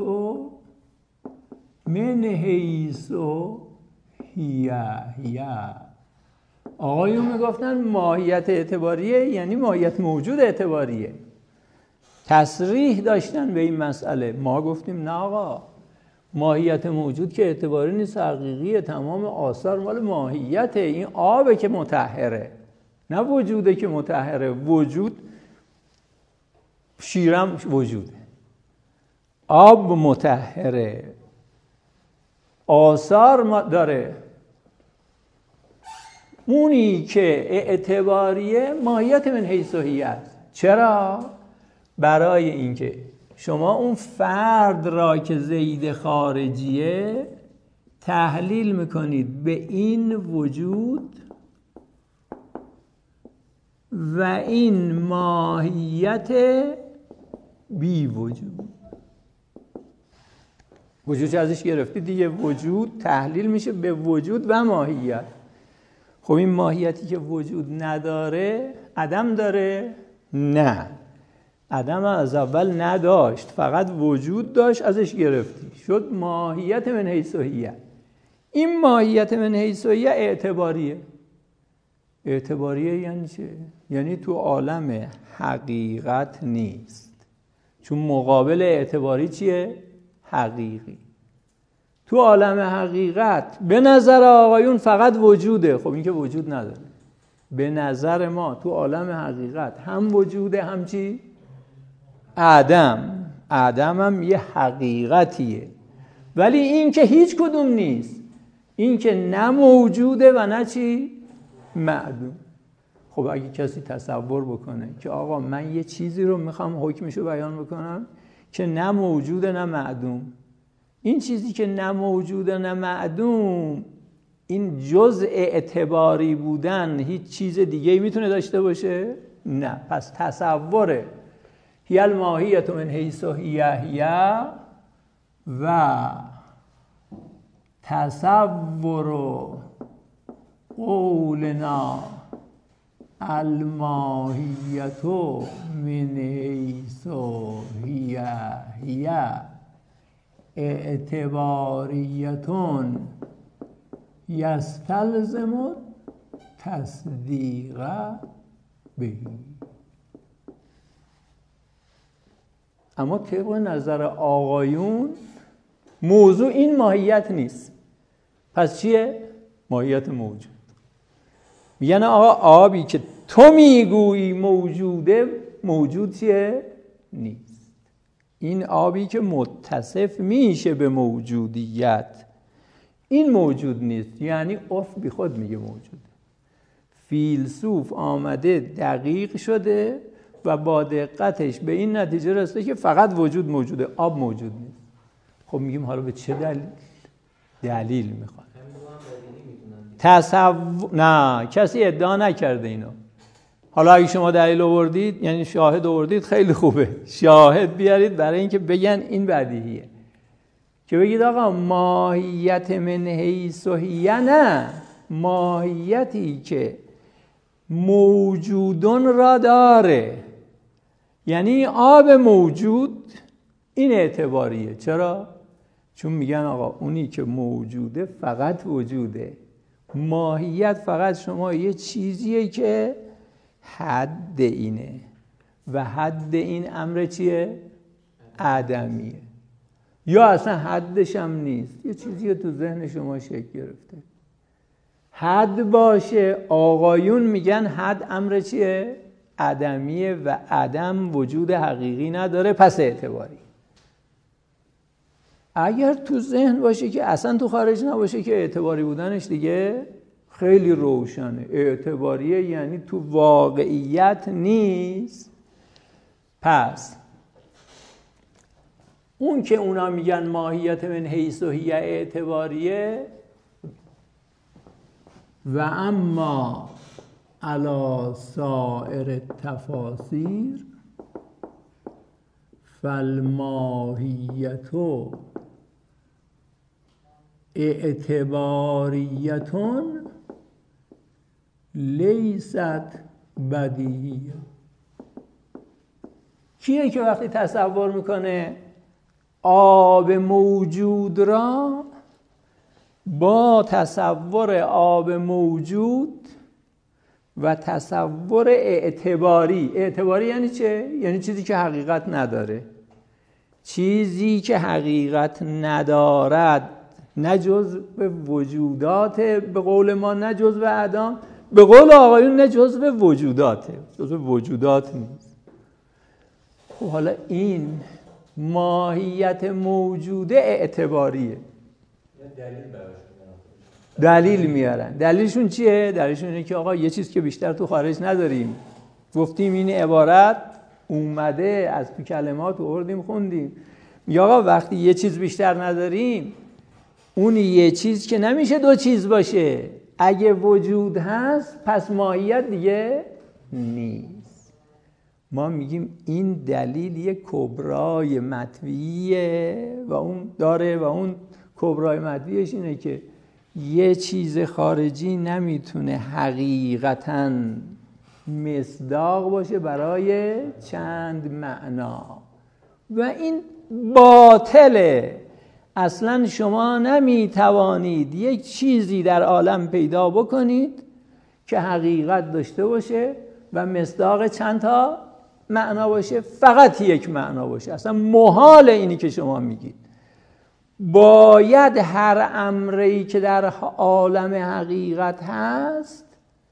من حیث هی هی. آقایون میگفتن ماهیت اعتباریه یعنی ماهیت موجود اعتباریه، تصریح داشتن به این مسئله. ما گفتیم نه آقا، ماهیت موجود که اعتباری نیست، حقیقیه، تمام آثار مال ماهیته. این آبه که مطهره، نه وجوده که مطهره. وجود شیرم وجوده، آب مطهره، آثار داره. اونی که اعتباریه ماهیت من حیث و هی است. چرا؟ برای اینکه شما اون فرد را که زید خارجیه تحلیل میکنید به این وجود و این ماهیت بی وجود. وجود چه ازش گرفتید دیگه، وجود تحلیل میشه به وجود و ماهیت. خب این ماهیتی که وجود نداره عدم داره؟ نه، عدم از اول نداشت، فقط وجود داشت، ازش گرفتی، شد ماهیت من حیث و هی. این ماهیت من حیث و هی اعتباریه. اعتباریه یعنی چه؟ یعنی تو عالم حقیقت نیست، چون مقابل اعتباری چیه؟ حقیقی. تو عالم حقیقت به نظر آقایون فقط وجوده. خب این که وجود نداره. به نظر ما تو عالم حقیقت هم وجوده هم چی؟ عدم. عدم هم یه حقیقتیه، ولی این که هیچ کدوم نیست. این که نه موجوده و نه چی؟ معدوم. خب اگه کسی تصور بکنه که آقا من یه چیزی رو میخوام حکمشو بیان بکنم که نه موجوده نه معدوم، این چیزی که نه موجوده نه معدوم، این جزء اعتباری بودن هیچ چیز دیگه میتونه داشته باشه؟ نه. پس تصوره هی الماهیت من حیث هی هی و تصور قولنا الماهیت من حیث هی هی اعتباریتون یستلزم تصدیق به. اما طبق نظر آقایون موضوع این ماهیت نیست. پس چیه؟ ماهیت موجود. میگن آقا آبی که تو میگویی موجوده، موجود چیه؟ نیست. این آبی که متصف میشه به موجودیت این موجود نیست، یعنی عرف بی خود میگه موجوده. فیلسوف آمده دقیق شده و با دقتش به این نتیجه رسیده که فقط وجود موجوده، آب موجود نیست. خب میگیم حالا به چه دلیل؟ دلیل میخواد. تصور نه، کسی ادعا نکرده اینو. حالا اگه شما دلیل آوردید، یعنی شاهد آوردید، خیلی خوبه. شاهد بیارید برای اینکه بگن این بدیهیه. که بگید آقا ماهیت من حیث و هیه، نه، ماهیتی که موجودون را داره. یعنی آب موجود این اعتباریه. چرا؟ چون میگن آقا اونی که موجوده فقط وجوده. ماهیت فقط شما یه چیزیه که حد اینه و حد این امر چیه؟ عدمیه، یا اصلا حدش هم نیست، یه چیزی تو ذهن شما شکل گرفته. حد باشه، آقایون میگن حد امر چیه؟ عدمیه و عدم وجود حقیقی نداره، پس اعتباری. اگر تو ذهن باشه که اصلا تو خارج نباشه که اعتباری بودنش دیگه خیلی روشنه. اعتباریه یعنی تو واقعیت نیست. پس اون که اونا میگن ماهیت من حیث و هیه اعتباریه، و اما علی سائر التفاسیر فالماهیت اعتباریتون لیست بدیهیه. کیه که وقتی تصور میکنه آب موجود را با تصور آب موجود و تصور اعتباری، اعتباری یعنی چه؟ یعنی چیزی که حقیقت نداره. چیزی که حقیقت ندارد، نه جزء وجودات به قول ما، نه جزء عدم، به قول آقایون نه جزء وجوداته، جزء وجودات نیست. خب حالا این ماهیت موجوده اعتباریه. دلیل میارن. دلیلشون چیه؟ دلیلشون اینه که آقا یه چیز که بیشتر تو خارج نداریم، گفتیم این عبارت اومده از تو کلمات آوردیم خوندیم. یا آقا وقتی یه چیز بیشتر نداریم، اون یه چیز که نمیشه دو چیز باشه. اگه وجود هست پس ماهیت دیگه نیست. ما میگیم این دلیل یک کبرای مطویه و اون داره و اون کبرای مطویش اینه که یه چیز خارجی نمیتونه حقیقتاً مصداق باشه برای چند معنا و این باطله. اصلا شما نمیتوانید یک چیزی در عالم پیدا بکنید که حقیقت داشته باشه و مصداق چند تا معنا باشه، فقط یک معنا باشه. اصلا محال اینی که شما میگید. باید هر امری که در عالم حقیقت هست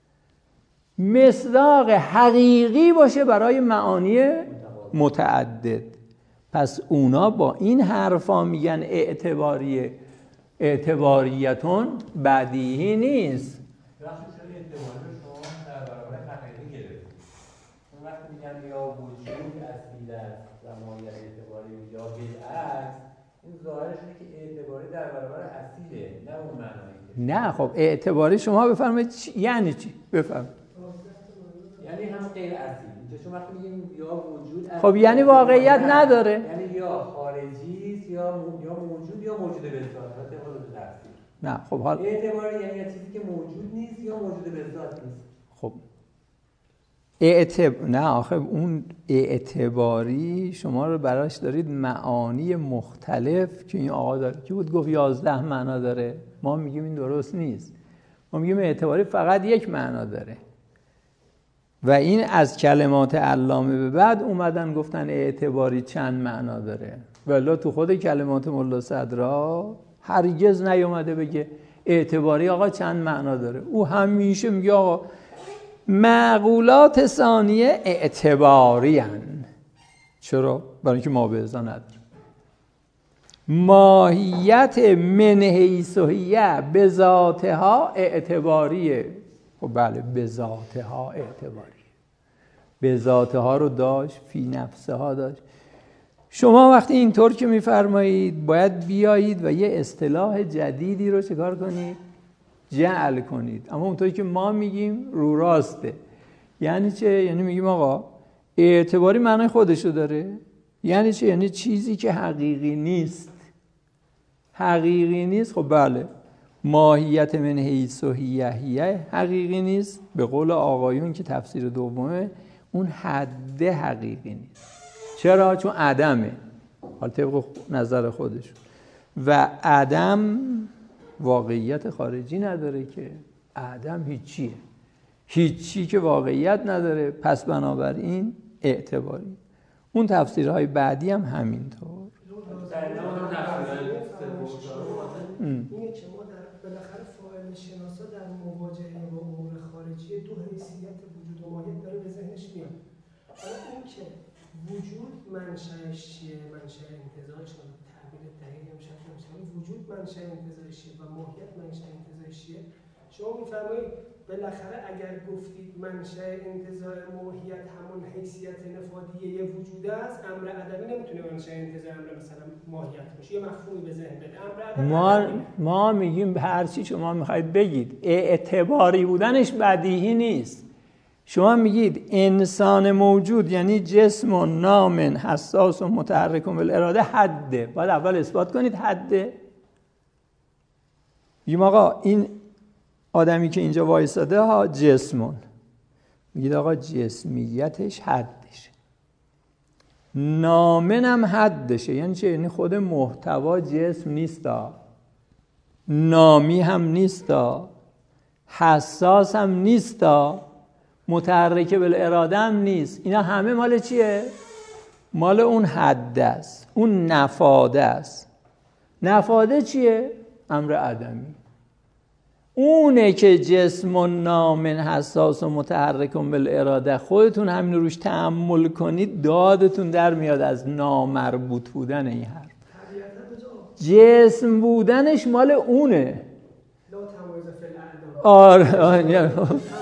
مصداق حقیقی باشه برای معانی متعدد. پس اونا با این حرفا میگن اعتباریه. اعتباریتون بدیهی نیست.
وقتی شده اعتباری شما در برابر حقیقی گرفتید. وقتی میگن یا وجود اصیل است و ماهیت اعتباری یا بالعکس، این ظاهرش اینه که اعتباری در برابر اصیله، نه اون معنایی.
نه خب اعتباری شما بفرمایید یعنی چی؟ بفرمایید.
یعنی هم غیر اصیل. چون وقتی میگیم یا وجود
خب یعنی واقعیت نداره.
یعنی یا خارجی است یا یا موجود یا موجود به ذات.
نه خب حال
اعتباری یعنی چیزی که موجود نیست یا موجود به ذات نیست.
خب اعتب... نه آخه اون اعتباری شما رو براش دارید معانی مختلف که این آقا داره که بود گفت یازده معنا داره. ما میگیم این درست نیست. ما میگیم اعتباری فقط یک معنا داره و این از کلمات علامه به بعد اومدن گفتن اعتباری چند معنا داره. ولی تو خود کلمات ملا صدرا هرگز نیومده بگه اعتباری آقا چند معنا داره. او همیشه میگه آقا معقولات ثانیه اعتباری هن. چرا؟ برای اینکه ما به ازا نداره. ماهیت من حیث هی به ذاتها اعتباریه. خب بله، به ذاتها اعتباریه. به ذاتها رو داشت، فی نفسها داشت. شما وقتی اینطور که میفرمایید باید بیایید و یه اصطلاح جدیدی رو چکار کنید؟ جعل کنید. اما اونطوری که ما میگیم رو راسته. یعنی چه؟ یعنی میگیم آقا اعتباری معنی خودشو داره. یعنی چه؟ یعنی چیزی که حقیقی نیست. حقیقی نیست. خب بله، ماهیت من حیث هی هی حقیقی نیست. به قول آقایون که تفسیر دومه، اون حد حقیقی نیست. چرا؟ چون عدمه. حال طبق نظر خودشون. و عدم واقعیت خارجی نداره که. عدم هیچیه. هیچی که واقعیت نداره، پس بنابراین اعتباری. اون تفسیرهای بعدی هم همینطور.
اینه که ما در بالاخره فاعل شناسا در مواجهه با امور خارجی دو حیثیت وجود و ماهیت داره به ذهنش میاد. حالا این که وجود منشأش چیه، منشأ انتزاعش رو تعبیر دقیق میشه که وجود منشأ انتزاعش چیه و ماهیت منشأ انتزاعش چیه. شما میفرمایید بالاخره اگر گفتید منشأ انتزاع ماهیت همون حیثیت نفادی یه وجود است، امر عدمی نمیتونه منشأ انتزاع امر مثلا ماهیت باشه. یه مفهومی به ذهن بده. امر عدمی
ما ما میگیم هر چی شما میخواید بگید، اعتباری بودنش بدیهی نیست. شما میگید انسان موجود یعنی جسم و نام حساس و متحرک بالاراده حده. باید اول اثبات کنید حده. میگیم آقا این آدمی که اینجا وایساده ها جسمون، میگید آقا جسمیتش حدشه، نامن هم حدشه. یعنی چه؟ یعنی خود محتوا جسم نیستا، نامی هم نیستا، حساس هم نیستا، متحرک بالاراده هم نیست. اینا همه مال چیه؟ مال اون حد است، اون نفاده است. نفاده چیه؟ امر عدمی. اونه که جسم و نامن حساس و متحرک بالاراده. خودتون همین روش تأمل کنید، دادتون در میاد از نامربوط بودن این حرف. جسم بودنش مال اونه. آره آره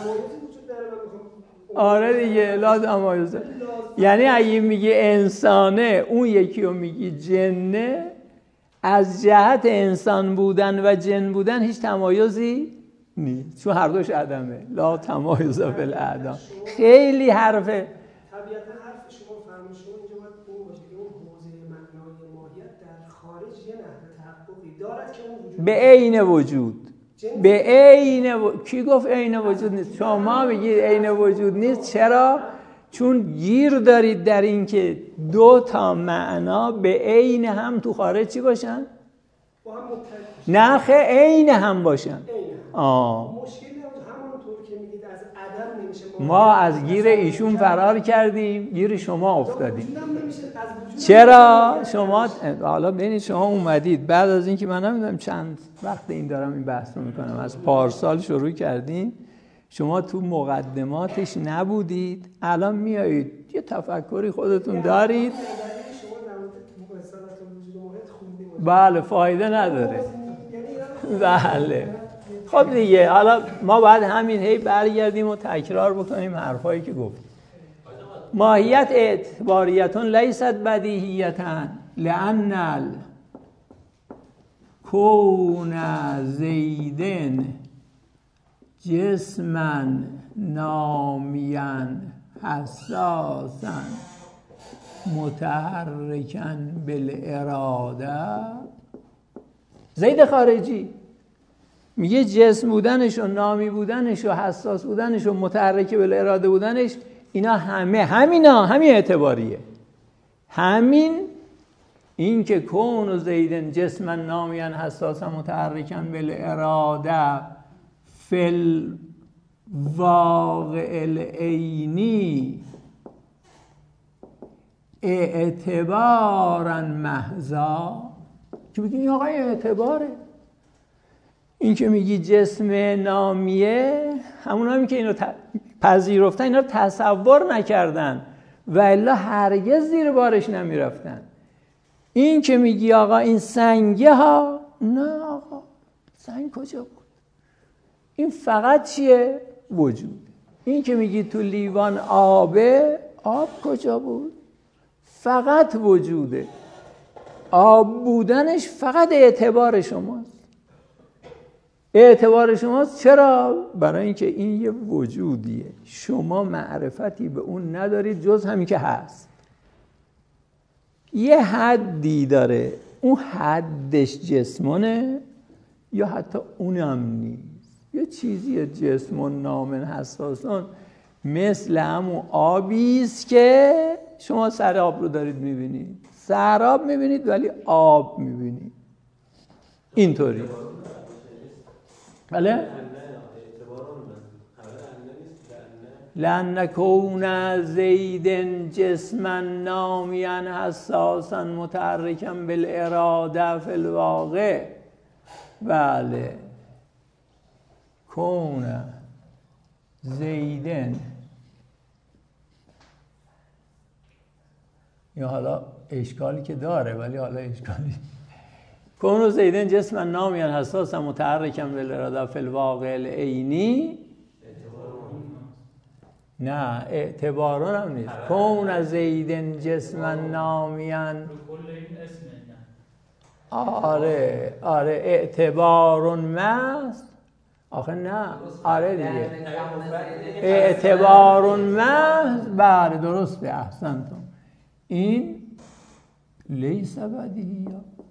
آره دیگه، لا تمایز. یعنی اگه میگی انسانه، اون یکی رو میگی جنه، از جهت انسان بودن و جن بودن هیچ تمایزی نیست، چون هر دوش عدمه. لا تمایز فی الاعدام. خیلی حرفه.
طبیعتا حرف شما فرمایش شما اینجا باید اون باشه که اون حوزه معنای ماهیت در خارج یه نحوه تحققی دارد که اون وجود
به عین وجود به عین و... کی گفت عین وجود نیست؟ شما میگید عین وجود نیست. چرا؟ چون گیر دارید در این که دو تا معنا به عین هم تو خارج چی باشن؟
با هم متحد
نه خیلی عین هم باشن. آه.
مشکلی همونطور که میگید از عدم نمیشه.
ما از گیر ایشون فرار کردیم، گیر شما افتادیم. چرا؟ شما حالا ببینید، شما اومدید بعد از اینکه من نمیدونم چند وقت این دارم این بحث رو میکنم، از پارسال شروع کردیم، شما تو مقدماتش نبودید، الان میایید یه تفکری خودتون دارید. بله فایده نداره. بله خب دیگه، حالا ما باید همین هی برگردیم و تکرار بکنیم حرفایی که گفتیم. ماهیت اعتباریتون لیست بدیهیتن لأن کون زیدن جسمن نامین حساسا متحرکن بالاراده. زید خارجی میگه جسم بودنش و نامی بودنش و حساس بودنش و متحرک بالاراده بودنش، اینا همه همینا همین اعتباریه. همین این که کون و زیدن جسمن نامین حساسا متحرکن بالاراده فل واقع العینی اعتبارا محضا، که بگی این آقا اعتباره. این که میگی جسم نامیه، همون همی که اینو پذیرفتن اینا رو تصور نکردن و الا هرگز زیر بارش نمی رفتن. این که میگی آقا این سنگه ها، نه آقا سنگ کجا بود؟ این فقط چیه؟ وجود. این که میگی تو لیوان آبه، آب کجا بود؟ فقط وجوده. آب بودنش فقط اعتبار شماست. اعتبار شماست چرا؟ برای اینکه این یه وجودیه، شما معرفتی به اون ندارید جز همین که هست. یه حدی داره، اون حدش جسمانه یا حتی اونم نیست، یه چیزی جسمون نامن حساسان، مثل همون آبیست که شما سراب رو دارید میبینید، سراب میبینید ولی آب میبینید. اینطوری بله؟ لن کون زید جسما نامیا حساسا متحرکا بالاراده فی الواقع. بله، کون زیدن، یا حالا اشکالی که داره ولی حالا اشکالی، کون زیدن جسما نامیا حساسا متحرکا بالاراده فی الواقع العینی. نه اعتبارون هم نیست. کون زیدن جسما نامیا، آره آره اعتبارون مست، آخه نه آره دیگه اعتبارون مست. بله درسته، احسنتم. این لیس بدیهیه.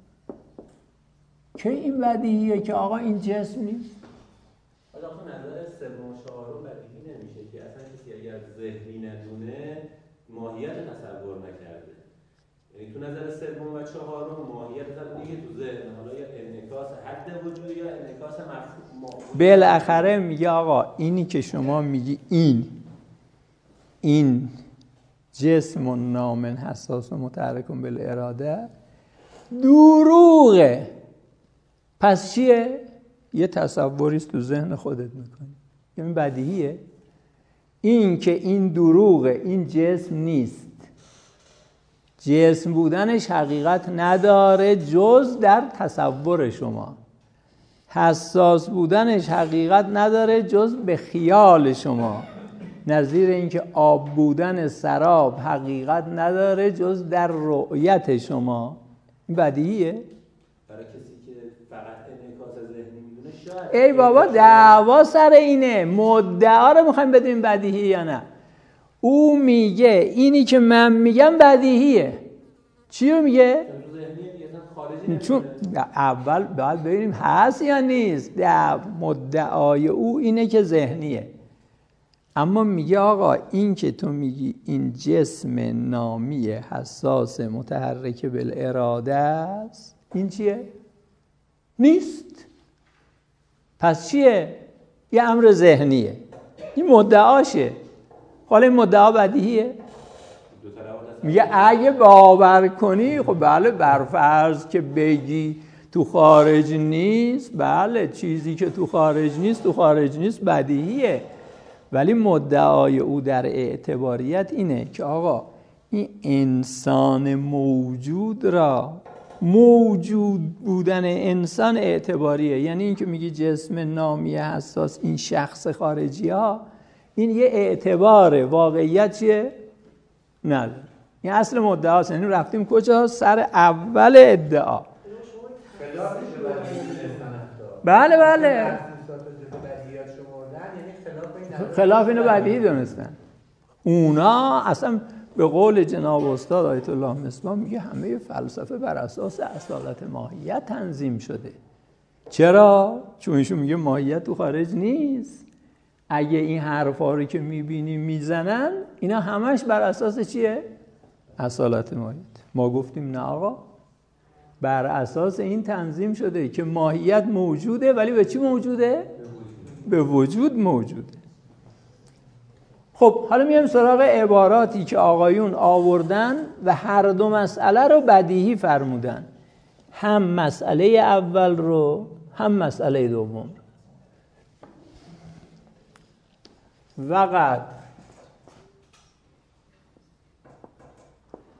که این بدیهیه که آقا این جسم نیست؟
حالا آخه نظر سوم و چهارم بدیهی نمیشه که اصلا کسی اگر ذهنی ندونه ماهیت تصور نکرده. یعنی تو نظر سوم و چهارم ماهیت اصلا دیگه تو ذهن، حالا یا انعکاس حد وجود یا انعکاس مفهوم.
بالاخره میگه آقا اینی که شما میگی این این جسم نامن حساس و متحرک بالاراده دروغه. پس چیه؟ یه تصوریست تو ذهن خودت میکنی. این بدیهیه. این که این دروغه، این جسم نیست. جسم بودنش حقیقت نداره جز در تصور شما. حساس بودنش حقیقت نداره جز به خیال شما. نظیر اینکه آب بودن سراب حقیقت نداره جز در رؤیت شما. این بدیهیه؟
برای کسی که فقط انعکاس ذهنی میدونه شاید.
ای بابا دعوا سر اینه، مدعا رو میخوایم بدونیم بدیهی یا نه. او میگه اینی که من میگم بدیهیه. چی رو میگه؟ چون اول باید ببینیم هست یا نیست. مدعای او اینه که ذهنیه. اما میگه آقا این که تو میگی این جسم نامی حساس متحرک بالاراده است، این چیه؟ نیست. پس چیه؟ یه امر ذهنیه. این مدعاشه. حالا این مدعا بدیهیه؟ میگه اگه باور کنی، خب بله برفرض که بگی تو خارج نیست، بله چیزی که تو خارج نیست تو خارج نیست بدیهیه. ولی مدعای او در اعتباریت اینه که آقا این انسان موجود را، موجود بودن انسان اعتباریه. یعنی این که میگی جسم نامی حساس این شخص خارجی ها، این یه اعتباره، واقعیت چیه؟ نداره. این اصل مدعاست. یعنی رفتیم کجا؟ سر اول ادعا. بله بله خلاف اینو بدیهی دونستن. اونا اصلا به قول جناب استاد آیت الله مصباح میگه همه فلسفه بر اساس اصالت ماهیت تنظیم شده. چرا؟ چون ایشون میگه ماهیت تو خارج نیست. اگه این حرفا رو که میبینی میزنن، اینا همش بر اساس چیه؟ اصالت ماهیت. ما گفتیم نه آقا، بر اساس این تنظیم شده که ماهیت موجوده، ولی به چی موجوده؟ به وجود موجوده. خب حالا میایم سراغ عباراتی که آقایون آوردن و هر دو مسئله رو بدیهی فرمودن. هم مسئله اول رو هم مسئله دوم. وقد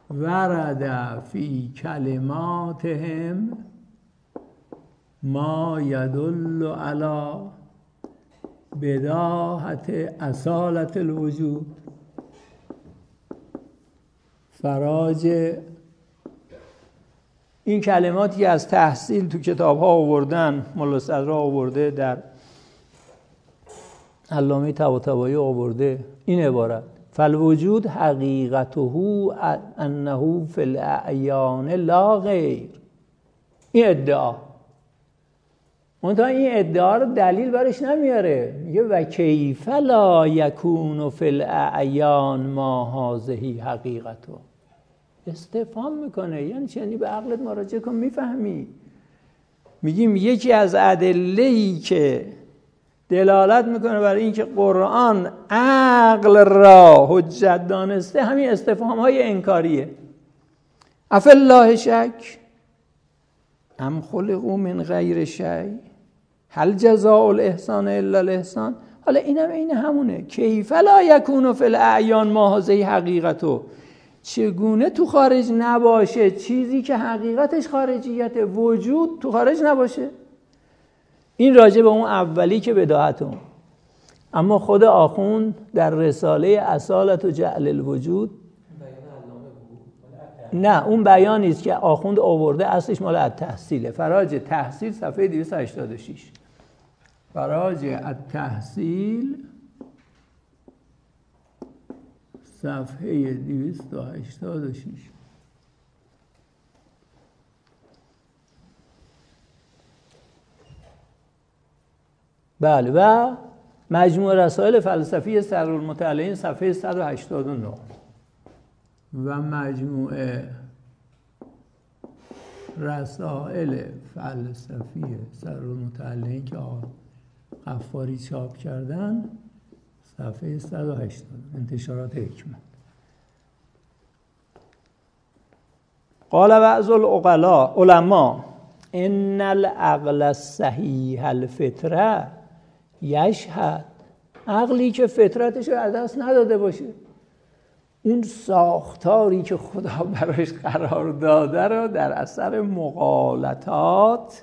ورد فی کلماتهم ما یدل علی بداهت اصالت الوجود. فراج این کلماتی که از تحصیل تو کتاب ها آوردن، ملا صدرا آورده، در علامه طباطبایی آورده، این عبارت: فالوجود حقیقته انه فی الاعیان لا غیر. این ادعا، منتها این ادعا رو دلیل برش نمیاره. میگه و کیف لا یکون فی الاعیان ما هذه حقیقته. استفهام میکنه، یعنی چی؟ یعنی به عقلت مراجعه کن میفهمی. میگیم یکی از ادله‌ای که دلالت میکنه برای اینکه قرآن عقل را حجت دانسته همین استفهام های انکاریه. اف الله شک ام خلقوا من غیر شیء هل جزاء الاحسان الا الاحسان. حالا اینم عین همونه. کیف لا یکون فی الاعیان ما هذه حقیقته. چگونه تو خارج نباشه چیزی که حقیقتش خارجیت، وجود تو خارج نباشه. این راجع به اون اولی که بداهتون. اما خود آخوند در رساله اصالت و جعل الوجود، نه اون بیانی است که آخوند آورده اصلش مال التحصیله. فراج تحصیل صفحه دویست و هشتاد و شش. فراج التحصیل صفحه دویست و هشتاد و شش. بله. و مجموع رسائل فلسفی سرالمتعلین صفحه صد و هشتاد و نه و مجموع رسائل فلسفی سرالمتعلین که غفاری چاپ کردن صفحه صد و هشتاد. انتشارات حکمت. قال بعض العقلاء علما ان العقل الصحیح الفطره یشهد. عقلی که فطرتش رو از دست نداده باشه، اون ساختاری که خدا براش قرار داده رو در اثر مغالطات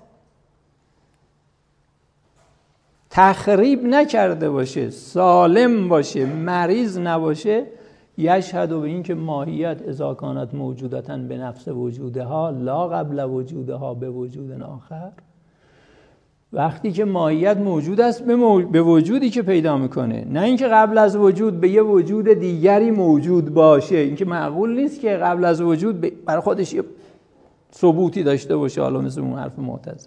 تخریب نکرده باشه، سالم باشه، مریض نباشه، یشهد به این که ماهیت اذا کانت موجودتا به نفس وجودها لا قبل وجودها به وجود آخر. وقتی که ماهیت موجود است به, مو... به وجودی که پیدا میکنه، نه اینکه قبل از وجود به یه وجود دیگری موجود باشه. اینکه معقول نیست که قبل از وجود ب... برای خودش یه ثبوتی داشته باشه، حالا مثل اون حرف معتزله.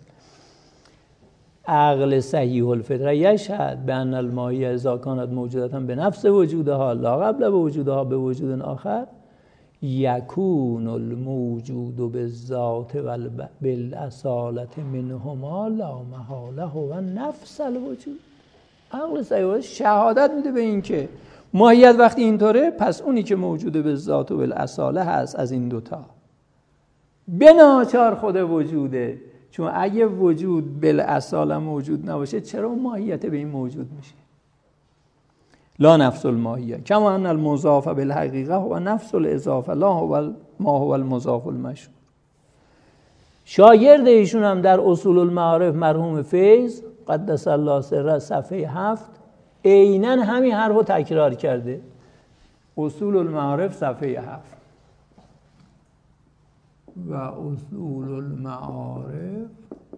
عقل صحیح الفطره یشهد بان الماهیه اذا کانت موجودتا به نفس وجودها لا قبل وجودها به وجود آخر یکون الموجود بالذات و بالاصالت منهما لا محاله هو نفس الوجود. عقل صحیح شهادت میده به این که ماهیت وقتی اینطوره، پس اونی که موجود بالذات و بالاصاله هست از این دوتا به ناچار خود وجوده. چون اگه وجود بالاصاله موجود نباشه چرا ماهیت به این موجود میشه؟ لا نفس الماهیه کما ان المضاف بالحقیقه هو نفس الاضافه لا هو ما هو المضاف المشهور. شاگرد ایشون هم در اصول المعارف مرحوم فیض قدس الله سره صفحه هفت عیناً همین حرفو تکرار کرده. اصول المعارف صفحه هفت و اصول المعارف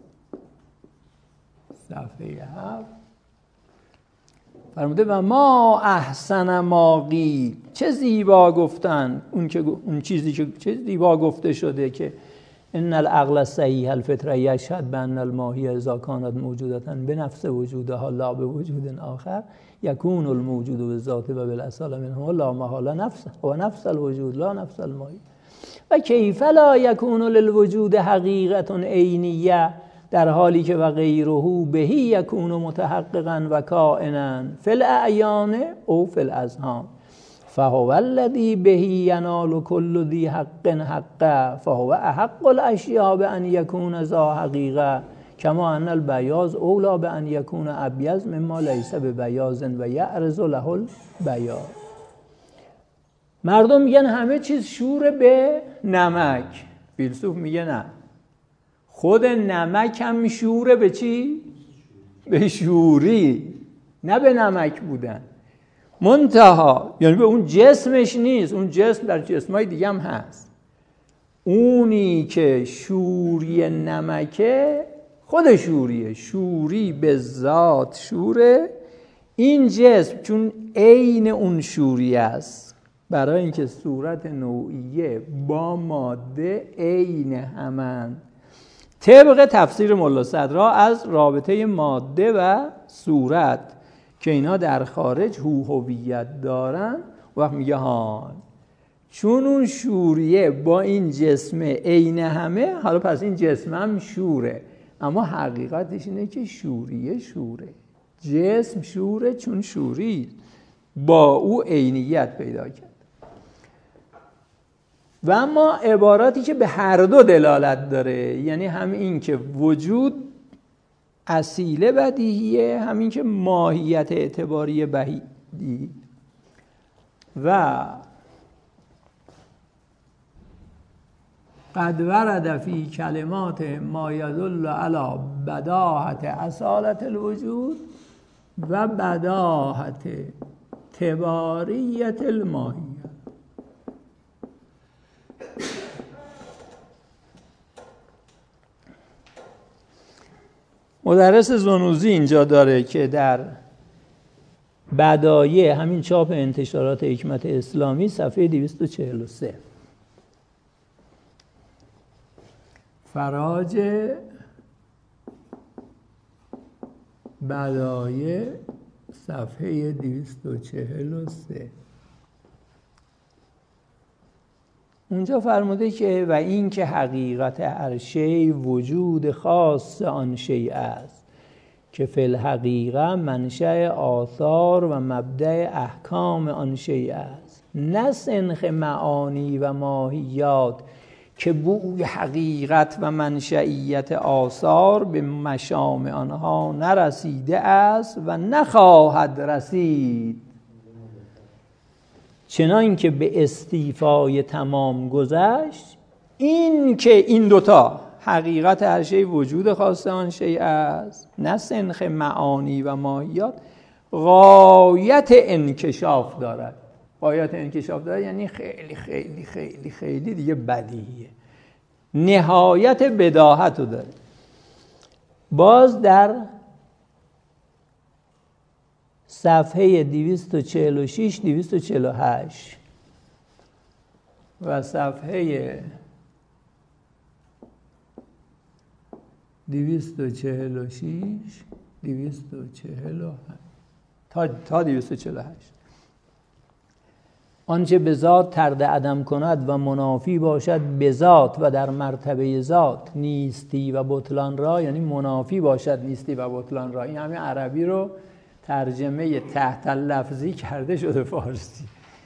صفحه هفت فرموده و ما احسن ما قیل. چه زیبا گفتن اون که اون چیزی که چه زیبا گفته شده که ان العقل الصحیح الفطره یشهد بان الماهیه اذا کانت موجودتا بنفس وجودها لا به وجود آخر یکون الموجود بالذات و بالاصاله منه لا محاله نفس و نفس الوجود لا نفس الماهیه. و کیف لا یکون للوجود حقیقت عینیه در حالی که و غیره بهی یکون متحققا و کائنا فی الاعیان او فی الاذهان فهو الذی بهی ینال کل ذی حق حقه فهو احق الاشیاء بان یکون ذا حقیقه کما ان البیاض اولا بان یکون ابیض مما لیس ببیاض و یعرض له البیاض. مردم میگن همه چیز شوره به نمک، فیلسوف میگه نه، خود نمک هم شوره به چی؟ به شوری، نه به نمک بودن. منتها یعنی به اون جسمش نیست، اون جسم در جسمای دیگه هم هست. اونی که شوری نمکه خود شوریه، شوری به ذات شوره. این جسم چون عین اون شوری است، برای اینکه صورت نوعیه با ماده عین همند، طبق تفسیر ملا صدرا از رابطه ماده و صورت که اینا در خارج هو هویت دارن، وقت میگه ها چون اون شوریه با این جسم عین همه، حالا پس این جسم هم شوره، اما حقیقتش اینه که شوریه شوره، جسم شوره چون شوری با او عینیت پیدا کرد. و اما عباراتی که به هر دو دلالت داره، یعنی هم این که وجود اصیل بدیهیه، هم این که ماهیت اعتباری بدیهی. و قد ورد فی کلمات ما یدل علی بداهت اصالت الوجود و بداهت تباریت الماهیه. مدرس زنوزی اینجا داره که در بدایع همین چاپ انتشارات حکمت اسلامی صفحه دویست و چهل و سه، فراج بدایع صفحه دویست و چهل و سه، اونجا فرموده که و این که حقیقت هر شی وجود خاص آن شی است که فی الحقیقه منشأ آثار و مبدأ احکام آن شی است، نه سنخ معانی و ماهیات که بوی حقیقت و منشئیت آثار به مشام آنها نرسیده است و نخواهد رسید، چنان که به استیفای تمام گذشت. این که این دوتا حقیقت هر شی وجود خاص آن شی است، نه سنخ معانی و ماهیات، غایت انکشاف دارد. غایت انکشاف دارد یعنی خیلی خیلی خیلی خیلی دیگه بدیهیه، نهایت بداهت رو داره. باز در صفحه دویست و چهل و شش دویست و چهل و هشت و صفحه دویست و چهل و شش دویست و چهل و هشت تا تا دویست و چهل و هشت، آنچه به ذات طرد عدم کند و منافی باشد به ذات و در مرتبه ذات نیستی و بطلان را، یعنی منافی باشد نیستی و بطلان را. این همین عربی رو ترجمه تحت لفظی کرده شده فارسی.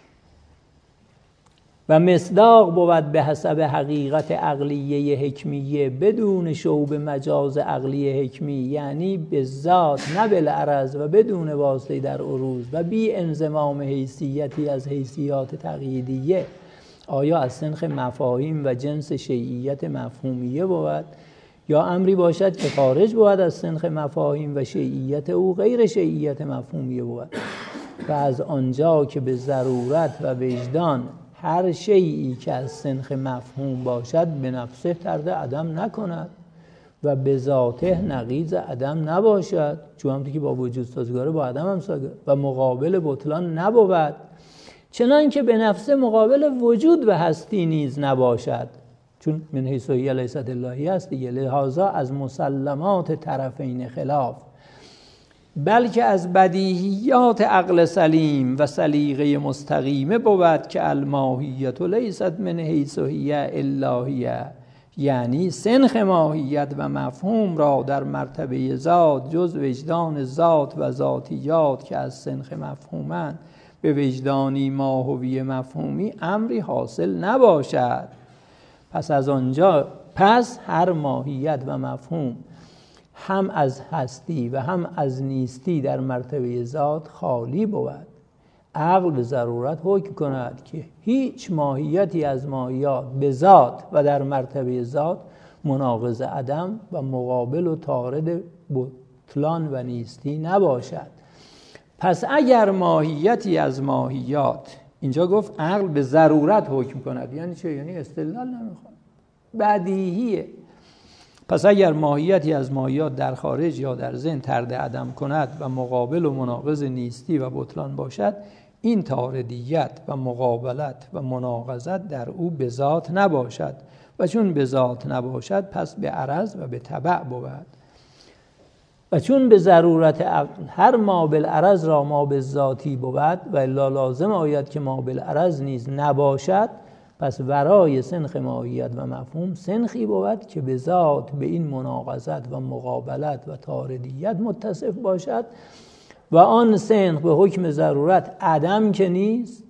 و مصداق بود به حسب حقیقت عقلیه حکمیه بدون شوب مجاز عقلیه حکمی، یعنی به ذات نه بالعرض و بدون واسطه در عروض و بی انضمام حیثیتی از حیثیات تقییدیه. آیا از سنخ مفاهیم و جنس شیعیت مفهومیه بود یا امری باشد که خارج بود از سنخ مفاهیم و شیعیت او غیر شیعیت مفهومیه بود؟ و از آنجا که به ضرورت و وجدان هر شیئی که از سنخ مفهوم باشد به نفسه طرد عدم نکند و به ذاته نقیض عدم نباشد، چون همونطور که با وجود سازگاره با عدم هم سازگاره و مقابل بطلان نبود، چنان که به نفسه مقابل وجود و هستی نیز نباشد، چون من حیث هی لیست الهی است دیگه. لذا از مسلمات طرفین خلاف، بلکه از بدیهیات عقل سلیم و سلیقه مستقیمه بود که الماهیت لیست من حیث هی الهیه، یعنی سنخ ماهیت و مفهوم را در مرتبه ذات جز وجدان ذات و ذاتیات که از سنخ مفهومند به وجدانی ماهوی مفهومی امری حاصل نباشد. پس از آنجا پس هر ماهیت و مفهوم هم از هستی و هم از نیستی در مرتبه ذات خالی بود. عقل به ضرورت حکم کند که هیچ ماهیتی از ماهیات به ذات و در مرتبه ذات مناقض عدم و مقابل و طارد بطلان و نیستی نباشد. پس اگر ماهیتی از ماهیات، اینجا گفت عقل به ضرورت حکم کند، یعنی چه؟ یعنی استدلال نمیخواد، بدیهیه. پس اگر ماهیتی از ماهیات در خارج یا در ذهن طرد عدم کند و مقابل و مناقض نیستی و بطلان باشد، این طاردیت و مقابلت و مناقضت در او به ذات نباشد و چون به ذات نباشد پس به عرض و به تبع بود. و چون به ضرورت عقل هر ما بالعرض را ما به ذاتی بود و الا لازم آید که ما بالعرض نیز نباشد، پس ورای سنخ ماهیت و مفهوم سنخی بود که به ذات به این مناقضت و مقابلت و طاردیت متصف باشد و آن سنخ به حکم ضرورت عدم که نیست،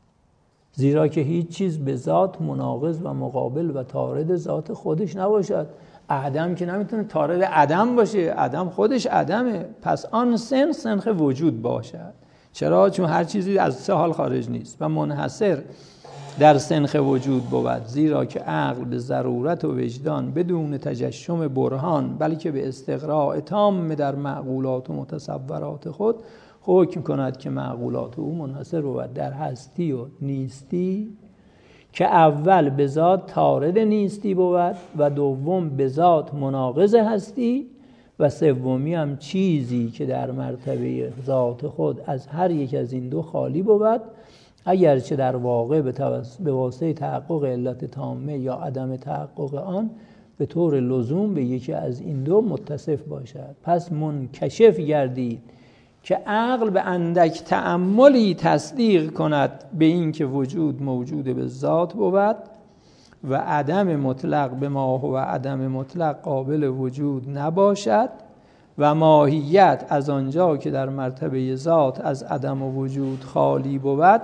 زیرا که هیچ چیز به ذات مناقض و مقابل و طارد ذات خودش نباشد. عدم که نمیتونه طارد عدم باشه، عدم خودش عدمه. پس آن سنخ سنخ وجود باشد. چرا؟ چون هر چیزی از سه حال خارج نیست و منحصر در سنخ وجود بود، زیرا که عقل به ضرورت و وجدان بدون تجشم برهان بلکه به استقراء تام در معقولات و متصورات خود حکم کند که معقولات او منحصر بود در هستی و نیستی، که اول به ذات طارد نیستی بود و دوم به ذات مناقض هستی و سومی هم چیزی که در مرتبه ذات خود از هر یک از این دو خالی بود، اگرچه در واقع به واسطه تحقق علت تامه یا عدم تحقق آن به طور لزوم به یکی از این دو متصف باشد. پس منکشف گردید که عقل به اندک تأملی تصدیق کند به این که وجود موجود به ذات بود و عدم مطلق به ما هو عدم مطلق قابل وجود نباشد و ماهیت از آنجا که در مرتبه ذات از عدم و وجود خالی بود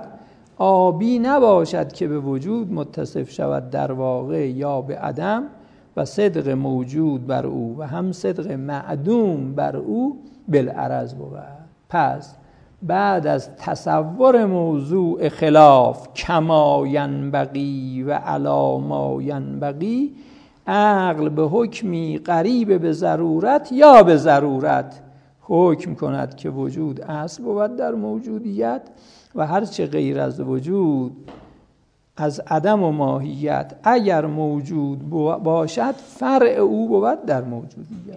آبی نباشد که به وجود متصف شود در واقع یا به عدم و صدق موجود بر او و هم صدق معدوم بر او بالعرض بود. پس بعد از تصور موضوع خلاف کما ینبغی و علی ما ینبغی، عقل به حکمی قریب به ضرورت یا به ضرورت حکم کند که وجود اصل بود در موجودیت و هرچه غیر از وجود از عدم و ماهیت اگر موجود باشد فرع او بود در موجودیت.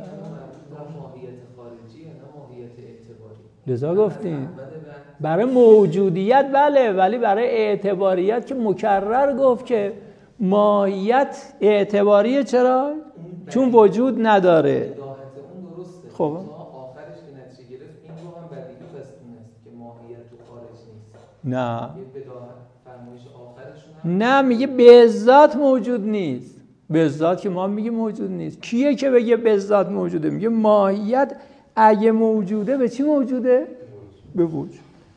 لذا گفتیم برای موجودیت بله، ولی برای اعتباریت که مکرر گفت که ماهیت اعتباریه. چرا؟ چون وجود نداره. خب
آخرش که نتیجه گرفت این رو هم بدیهی پس که ماهیت تو خارج نیست.
نه
یه بداهت فرمایش آخرشون
نه میگه به ذات موجود نیست. به ذات که ما میگه موجود نیست. کیه که بگه به ذات موجوده؟ میگه ماهیت اگه موجوده به چی موجوده؟ به وجود.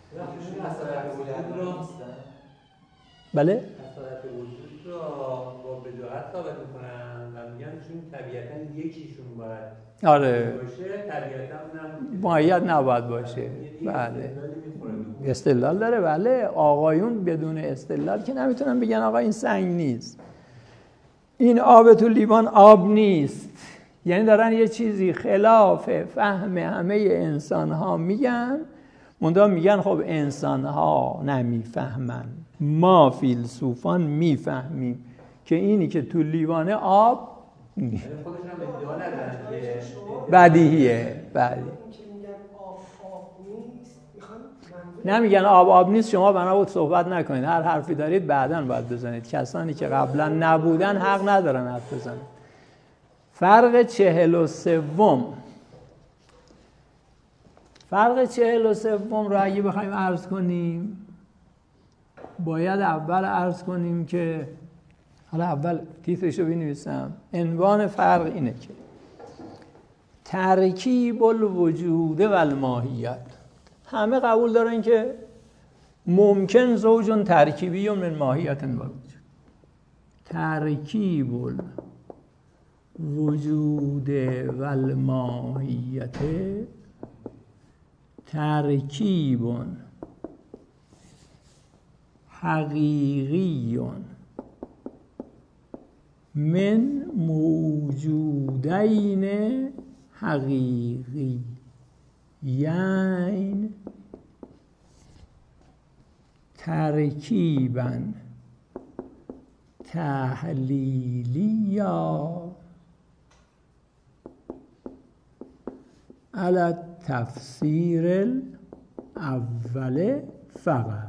بله؟
اصالت وجود را با بداهت ثابت میکنن و میگن چون طبیعتا یکیشون باید
آره
باشه، طبیعتا اونم
ماهیت نباید باشه. بله استدلال داره. بله آقایون بدون استدلال که نمیتونن بگن آقا این سنگ نیست، این آب تو لیوان آب نیست. یعنی دارن یه چیزی خلاف فهم همه انسان ها میگن، منتها میگن خب انسان ها نمیفهمن، ما فیلسوفان میفهمیم که اینی که تو لیوانه آب نیست. بدیهیه. بله نمیگن آب آب نیست. شما بنا بود صحبت نکنید، هر حرفی دارید بعداً باید بزنید. کسانی که قبلا نبودن حق ندارن حرف بزنن. فرق چهل و سوم فرق چهل و سوم رو اگه بخوایم عرض کنیم باید اول عرض کنیم که حالا اول تیترش رو بنویسم. عنوان فرق اینه که ترکیب الوجود و الماهیت. همه قبول دارن که ممکن زوج ترکیبی من ماهیت باشه. ترکیب الوجود و الماهیت ترکیب حقیقی من موجودین حقیقی یعن ترکیبا تحلیلیا علی التفسیر الاول فقط.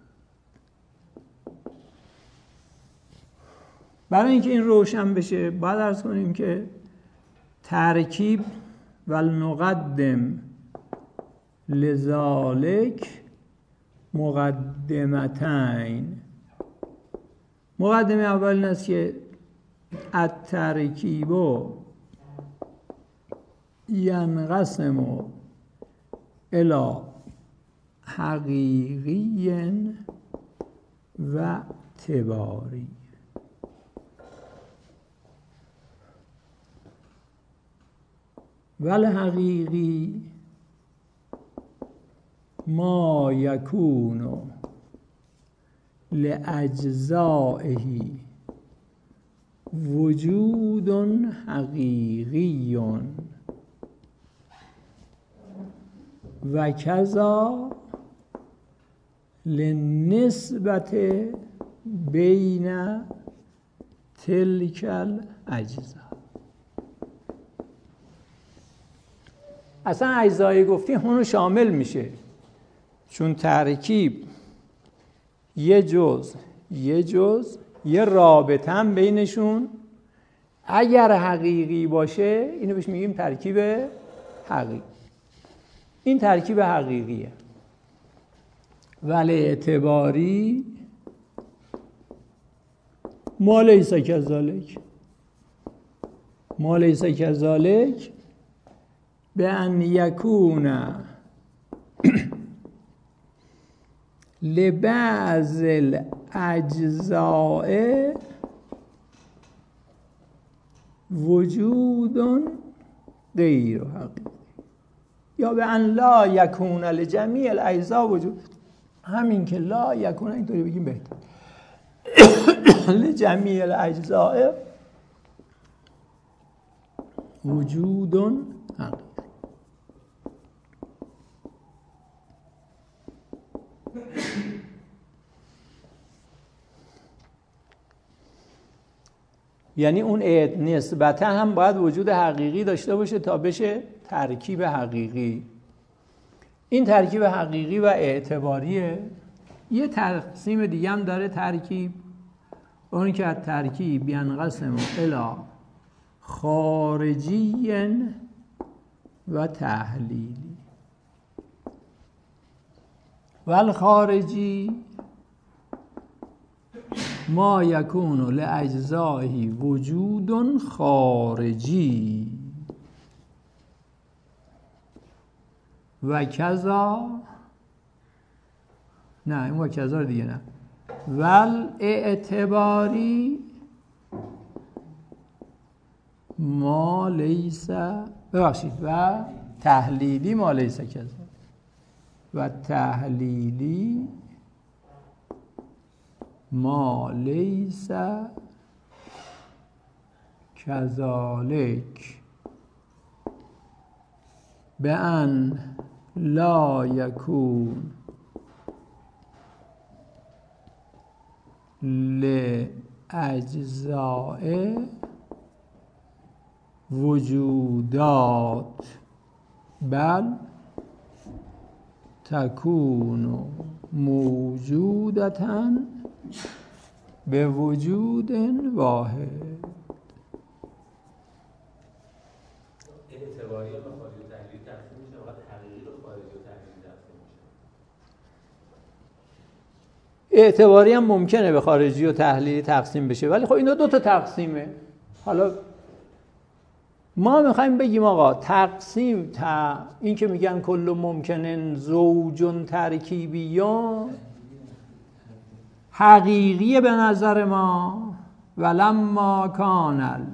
برای اینکه این روشن بشه باید عرض کنیم که ترکیب و نقدم لذالک مقدمتین. مقدمه اول این است که الترکیب ینقسم الی حقیقی و اعتباری. والحقیقی ما یکون لاجزائه وجود حقیقی و کذا للنسبت بین تلک الاجزا. اصلا اجزایی گفتیم اونو شامل میشه، چون ترکیب یه جز یه جز یه رابطه هم بینشون اگر حقیقی باشه اینو بهش میگیم ترکیب حقیقی. این ترکیب حقیقیه. ولی اعتباری ما لیس کذالک، ما لیس کذالک به ان یکون لبعض الاجزاء وجود غیر حقیقی، یا به ان لا یکون لجمیع الاجزاء وجود. همین که لا یکون اینطوری بگیم بهتر. لجمیع الاجزاء وجود حقیقی. یعنی اون نسبتا هم باید وجود حقیقی داشته باشه تا بشه ترکیب حقیقی. این ترکیب حقیقی و اعتباریه. یه تقسیم دیگه هم داره ترکیب، اون که از ترکیب ینقسم الی خارجی و تحلیلی. والخارجی ما یکون لاجزائه وجود خارجی و کذا، نه این و کذا دیگه نه. ول اعتباری ما لیس، ببخشید، و تحلیلی ما لیس کذا، و تحلیلی ما لیس کذالک به ان لا یکون لاجزاء وجودات بل تکون موجودتا به وجود واحد.
اعتباری و خارجی و تحلیلی تقسیم میشه، وقت حقیقی و خارجی و تحلیلی تقسیم میشه.
اعتباری هم ممکنه به خارجی و تحلیلی تقسیم بشه، ولی خب اینا دو تا تقسیمه. حالا ما میخوایم بگیم آقا تقسیم تا این که میگن کل ممکنن زوجون ترکیبیون حقیقیه به نظر ما. ولما کانل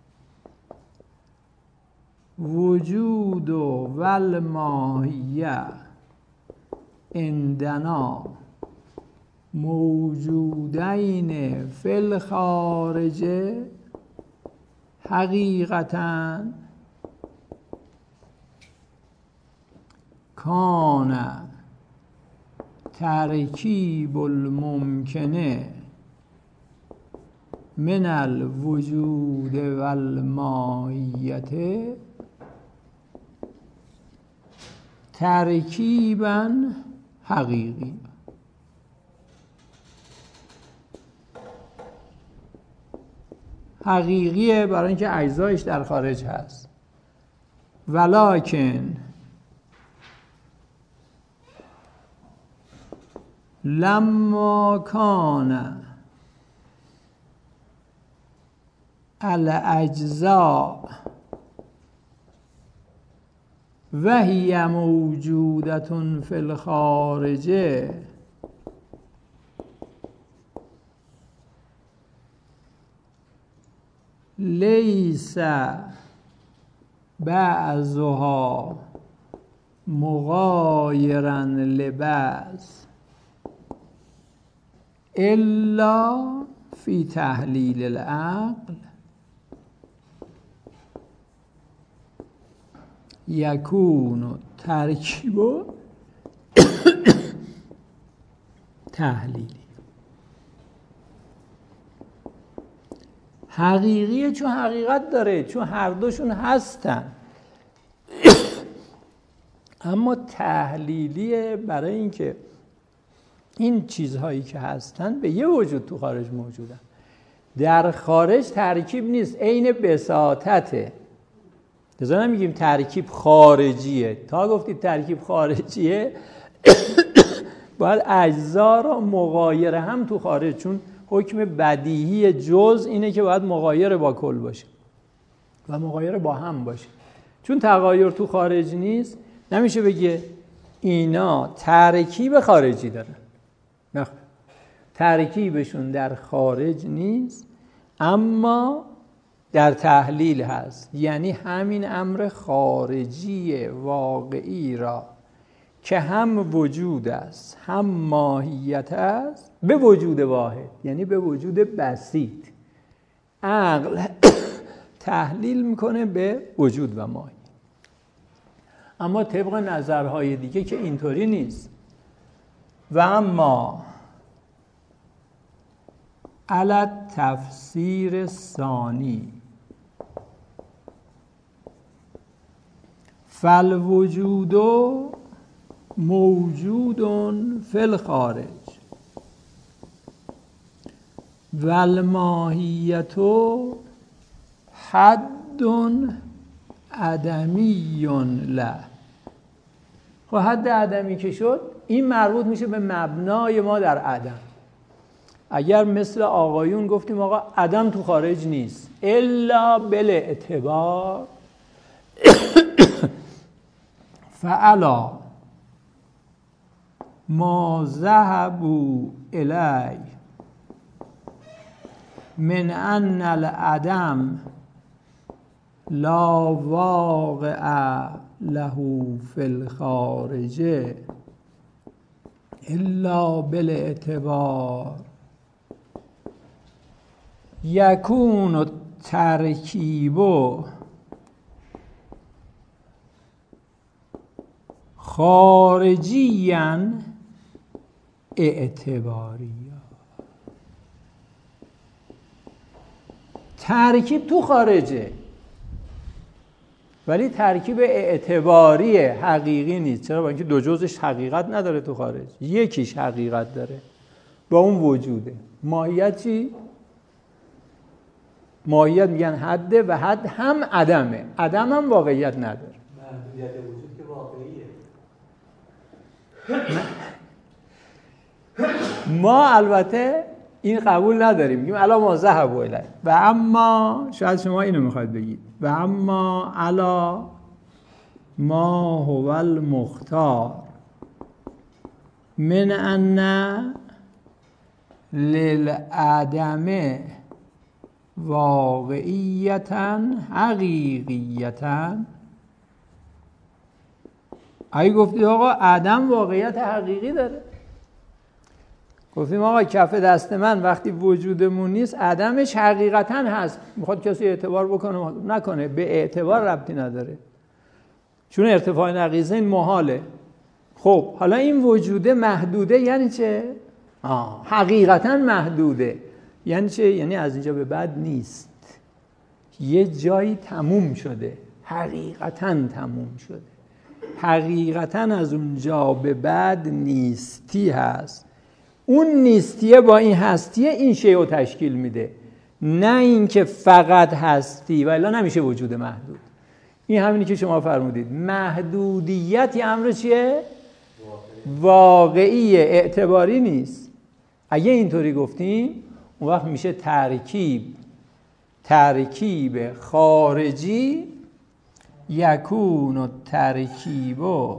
وجود و الماهیه عندنا موجودین فی الخارج حقیقتاً کان ترکیب الممکنه من الوجود و الماهیت ترکیباً حقیقی. حقیقیه برای اینکه اجزایش در خارج هست. ولکن لما کان الاجزاء و هی موجودة فی الخارج لیس بعضها مغایرا لبعض الا فی تحلیل العقل یکون ترکیب تحلیلی. حقیقیه چون حقیقت داره، چون هر دوشون هستن. اما تحلیلیه برای اینکه این چیزهایی که هستن به یه وجود تو خارج موجودن. در خارج ترکیب نیست، عین بساطته. لذا نمیگیم ترکیب خارجیه. تا گفتید ترکیب خارجیه باید اجزا را مغایر هم تو خارج، چون حکم بدیهی جز اینه که باید مغایر با کل باشه و مغایر با هم باشه. چون تغایر تو خارج نیست نمیشه بگه اینا ترکیب خارجی دارن. نه، ترکیبشون در خارج نیست اما در تحلیل هست. یعنی همین امر خارجی واقعی را که هم وجود است هم ماهیت است به وجود واحد، یعنی به وجود بسیط، عقل تحلیل میکنه به وجود و ماهیت. اما طبق نظرهای دیگه که اینطوری نیست. و اما علی تفسیر ثانی فالوجود موجود فی الخارج والماهیت حد عدمی له. خب حد عدمی که شد این مربوط میشه به مبنای ما در عدم. اگر مثل آقایون گفتیم آقا عدم تو خارج نیست الا بالاعتبار فعلا ما ذهبوا الی من ان العدم لا واقع له فی الخارج الا بالاعتبار یکون ترکیب خارجیاً اعتباری. ترکیب تو خارجه ولی ترکیب اعتباری حقیقی نیست. چرا؟ با اینکه دو جزش حقیقت نداره تو خارج، یکیش حقیقت داره با اون وجوده. ماهیت چی؟ ماهیت میگن حده و حد هم عدمه، عدم هم واقعیت نداره.
محدودیت وجود که واقعیه.
ما البته این قبول نداریم، میگیم الا ما ذهبوا الیه و اما شاید شما اینو میخواید بگید و اما الا ما هو المختار من ان للعدم واقعیتا حقیقیتا. اگه گفتید آقا عدم واقعیت حقیقی داره، گفتیم آقا کف دست من وقتی وجودمون نیست عدمش حقیقتا هست. میخواد کسی اعتبار بکنه نکنه به اعتبار ربطی نداره، چون ارتفاع نقیضین محاله. خب حالا این وجوده محدوده یعنی چه؟ آه حقیقتا محدوده یعنی چه؟ یعنی از اینجا به بعد نیست، یه جایی تموم شده، حقیقتا تموم شده، حقیقتا از اونجا به بعد نیستی هست. اون نیستیه با این هستیه این شیء رو تشکیل میده، نه اینکه فقط هستی و الا نمیشه وجود محدود. این همینی که شما فرمودید، محدودیت یه امر چیه؟ واقعی، اعتباری نیست. اگه اینطوری گفتیم اون وقت میشه ترکیب ترکیب خارجی یکون و ترکیب و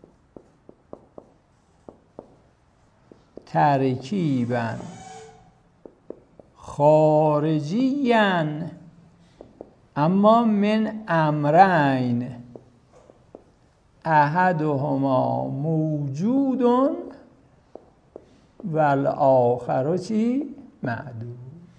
ترکیبا خارجیاً اما من امرین احدهما موجود و الاخر چی؟ معدوم.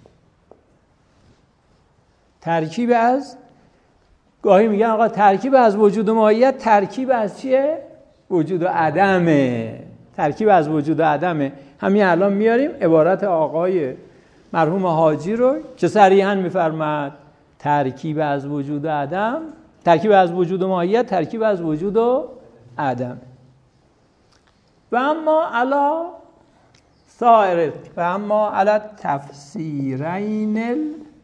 ترکیب از، گاهی میگن آقا ترکیب از وجود و ماهیت ترکیب از چیه؟ وجود و عدمه. ترکیب از وجود و عدمه. همین الان میاریم عبارت آقای مرحوم حاجی رو که صریحاً میفرماد ترکیب از وجود و عدم، ترکیب از وجود و ماهیت ترکیب از وجود و عدم. و اما علا سایر و اما علا تفسیرین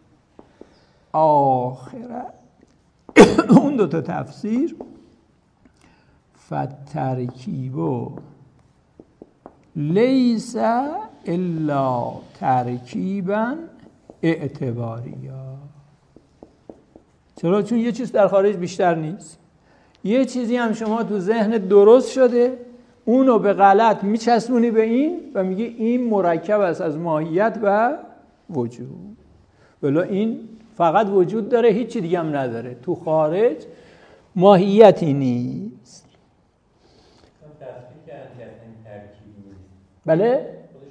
الاخره اون دو تا تفسیر فترکیب لیس الا ترکیبا اعتباریا. چرا؟ چون یه چیز در خارج بیشتر نیست، یه چیزی هم شما تو ذهن درست شده اونو به غلط میچسبونی به این و میگی این مرکب است از ماهیت و وجود، ولی این فقط وجود داره هیچی دیگه هم نداره، تو خارج ماهیتی نیست. بله؟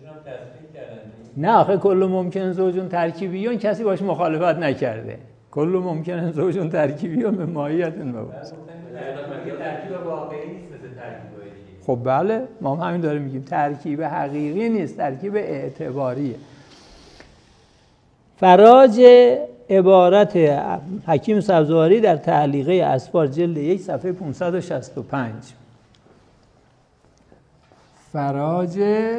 نه آخه کل ممکن زوجون ترکیبیون کسی باش مخالفت نکرده، کل ممکن زوجون ترکیبیون به ماهیت نبود.
ترکیب واقعی نیست مثل ترکیبای دیگه.
خب بله ما هم همین داریم میگیم، ترکیب حقیقی نیست، ترکیب اعتباریه. فراج عبارت حکیم سبزواری در تعلیقه اسفار جلد یک صفحه پانصد و شصت و پنج. فراج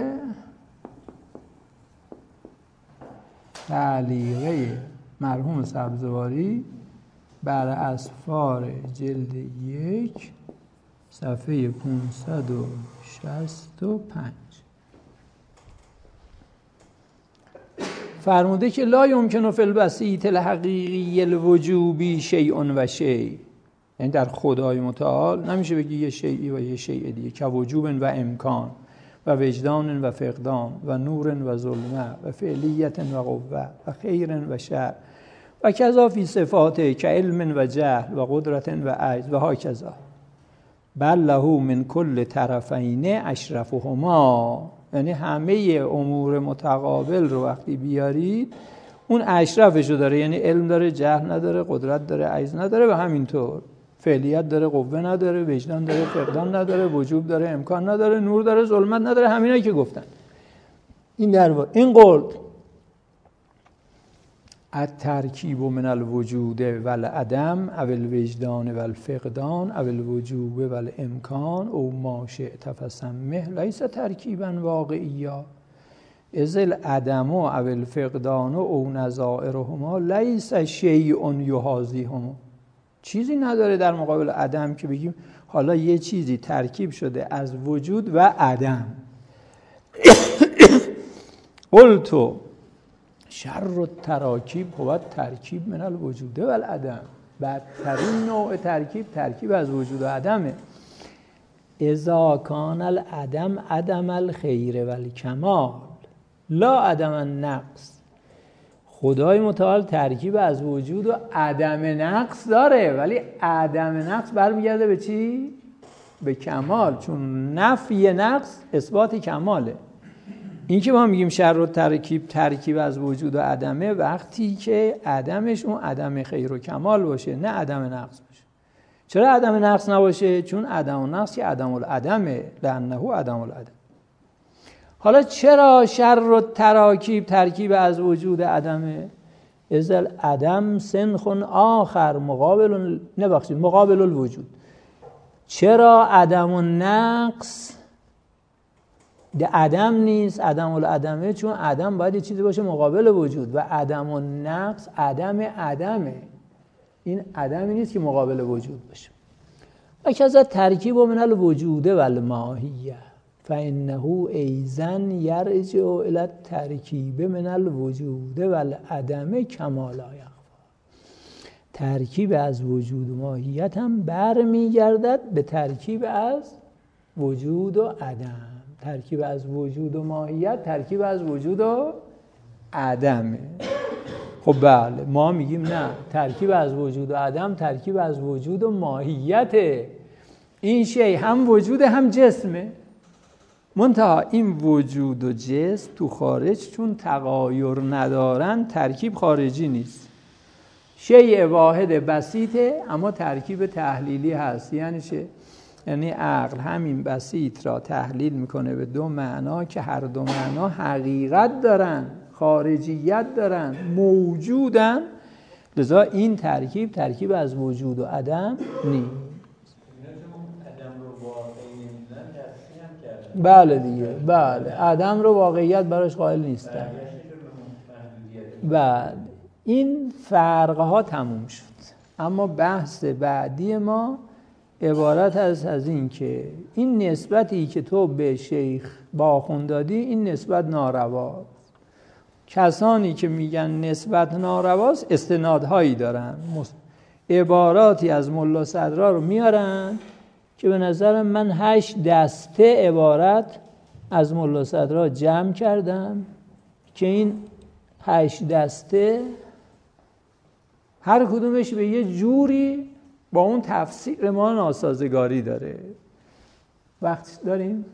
تعلیقه مرحوم سبزواری بر اسفار جلد یک صفحه پانصد و شصت و پنج فرموده که لا یمکن فی البسیط الحقیقی الوجوبی شیء و شیء، یعنی در خدای متعال نمیشه بگی یه شیئی و یه شیء دیگه، که وجوب و امکان و وجدان و فقدان و نور و ظلمه و فعلیت و قوه و خیر و شر و کذا فی صفاته که علم و جهل و قدرت و عجز و ها کذا، بل له من کل طرفین اشرفهما. یعنی همه امور متقابل رو وقتی بیارید اون اشرفش رو داره، یعنی علم داره، جهل نداره، قدرت داره، عجز نداره و همینطور فعلیت داره، قوه نداره، وجدان داره، فقدان نداره، وجوب داره، امکان نداره، نور داره، ظلمت نداره، همینایی که گفتن. این در این قول الترکیب من الوجود و العدم او الوجدان و الفقدان او الوجوب و الامکان او ما شئت فسمه لیس ترکیبا واقعیا اذ العدم او الفقدان او نظائرهما لیس شیء یحاذیهما. چیزی نداره در مقابل عدم که بگیم حالا یه چیزی ترکیب شده از وجود و عدم. قلتو شر التراکیب هو ترکیب من الوجود و العدم. بدترین نوع ترکیب ترکیب از وجود و عدمه. اذا کان العدم عدم الخیر و الکمال لا عدم النقص. خدای متعال ترکیب از وجود و عدم نقص داره، ولی عدم نقص برمیگرده به چی؟ به کمال، چون نفی نقص اثبات کماله. این که ما میگیم شر و ترکیب ترکیب از وجود و عدمه وقتی که عدمش اون عدم خیر و کمال باشه، نه عدم نقص باشه. چرا عدم نقص نباشه؟ چون عدم و نقص که عدم العدمه، لانه عدم العدم. حالا چرا شر و تراکیب ترکیب از وجود عدمه؟ ازل عدم سنخ آخر مقابل نبخشید مقابل الوجود. چرا عدم و نقص عدم نیست، عدم العدمه؟ چون عدم باید یه چیزی باشه مقابل وجود و عدم و نقص عدم عدمه، این عدمی نیست که مقابل وجود باشه. و کذا ترکیب من الوجود و الماهیه فانه ایضا یرجع الی الترکیب من الوجود و العدم کما لا یخفی. ترکیب از وجود و ماهیت هم برمیگردد به ترکیب از وجود و عدم. ترکیب از وجود و ماهیت ترکیب از وجود و عدمه. خب بله، ما میگیم نه، ترکیب از وجود و عدم ترکیب از وجود و ماهیته. این شی هم وجود هم جسمه، منتها این وجود و جسم تو خارج چون تغایر ندارن ترکیب خارجی نیست، شیء واحد بسیطه اما ترکیب تحلیلی هست. یعنی چه؟ یعنی عقل همین بسیط را تحلیل میکنه به دو معنا که هر دو معنا حقیقت دارن، خارجیت دارن، موجودن، لذا این ترکیب ترکیب از وجود و عدم نیست. بله دیگه، بله، عدم رو واقعیت براش قائل نیستن. بله، این فرقها تموم شد. اما بحث بعدی ما عبارت از از این که این نسبتی که تو به شیخ باخون دادی این نسبت نارواست. کسانی که میگن نسبت نارواست استنادهایی دارن، عباراتی از ملا صدرا رو میارن که به نظر من هشت دسته عبارت از ملا صدرا جمع کردم که این هشت دسته هر کدومش به یه جوری با اون تفسیر ما ناسازگاری داره. وقت داریم؟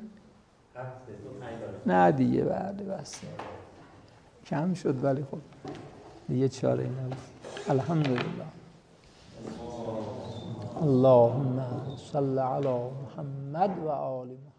نه دیگه، بله بس کم شد، ولی خب دیگه چاره ای نبود. الحمدلله. اللهم صل علی محمد و آل محمد.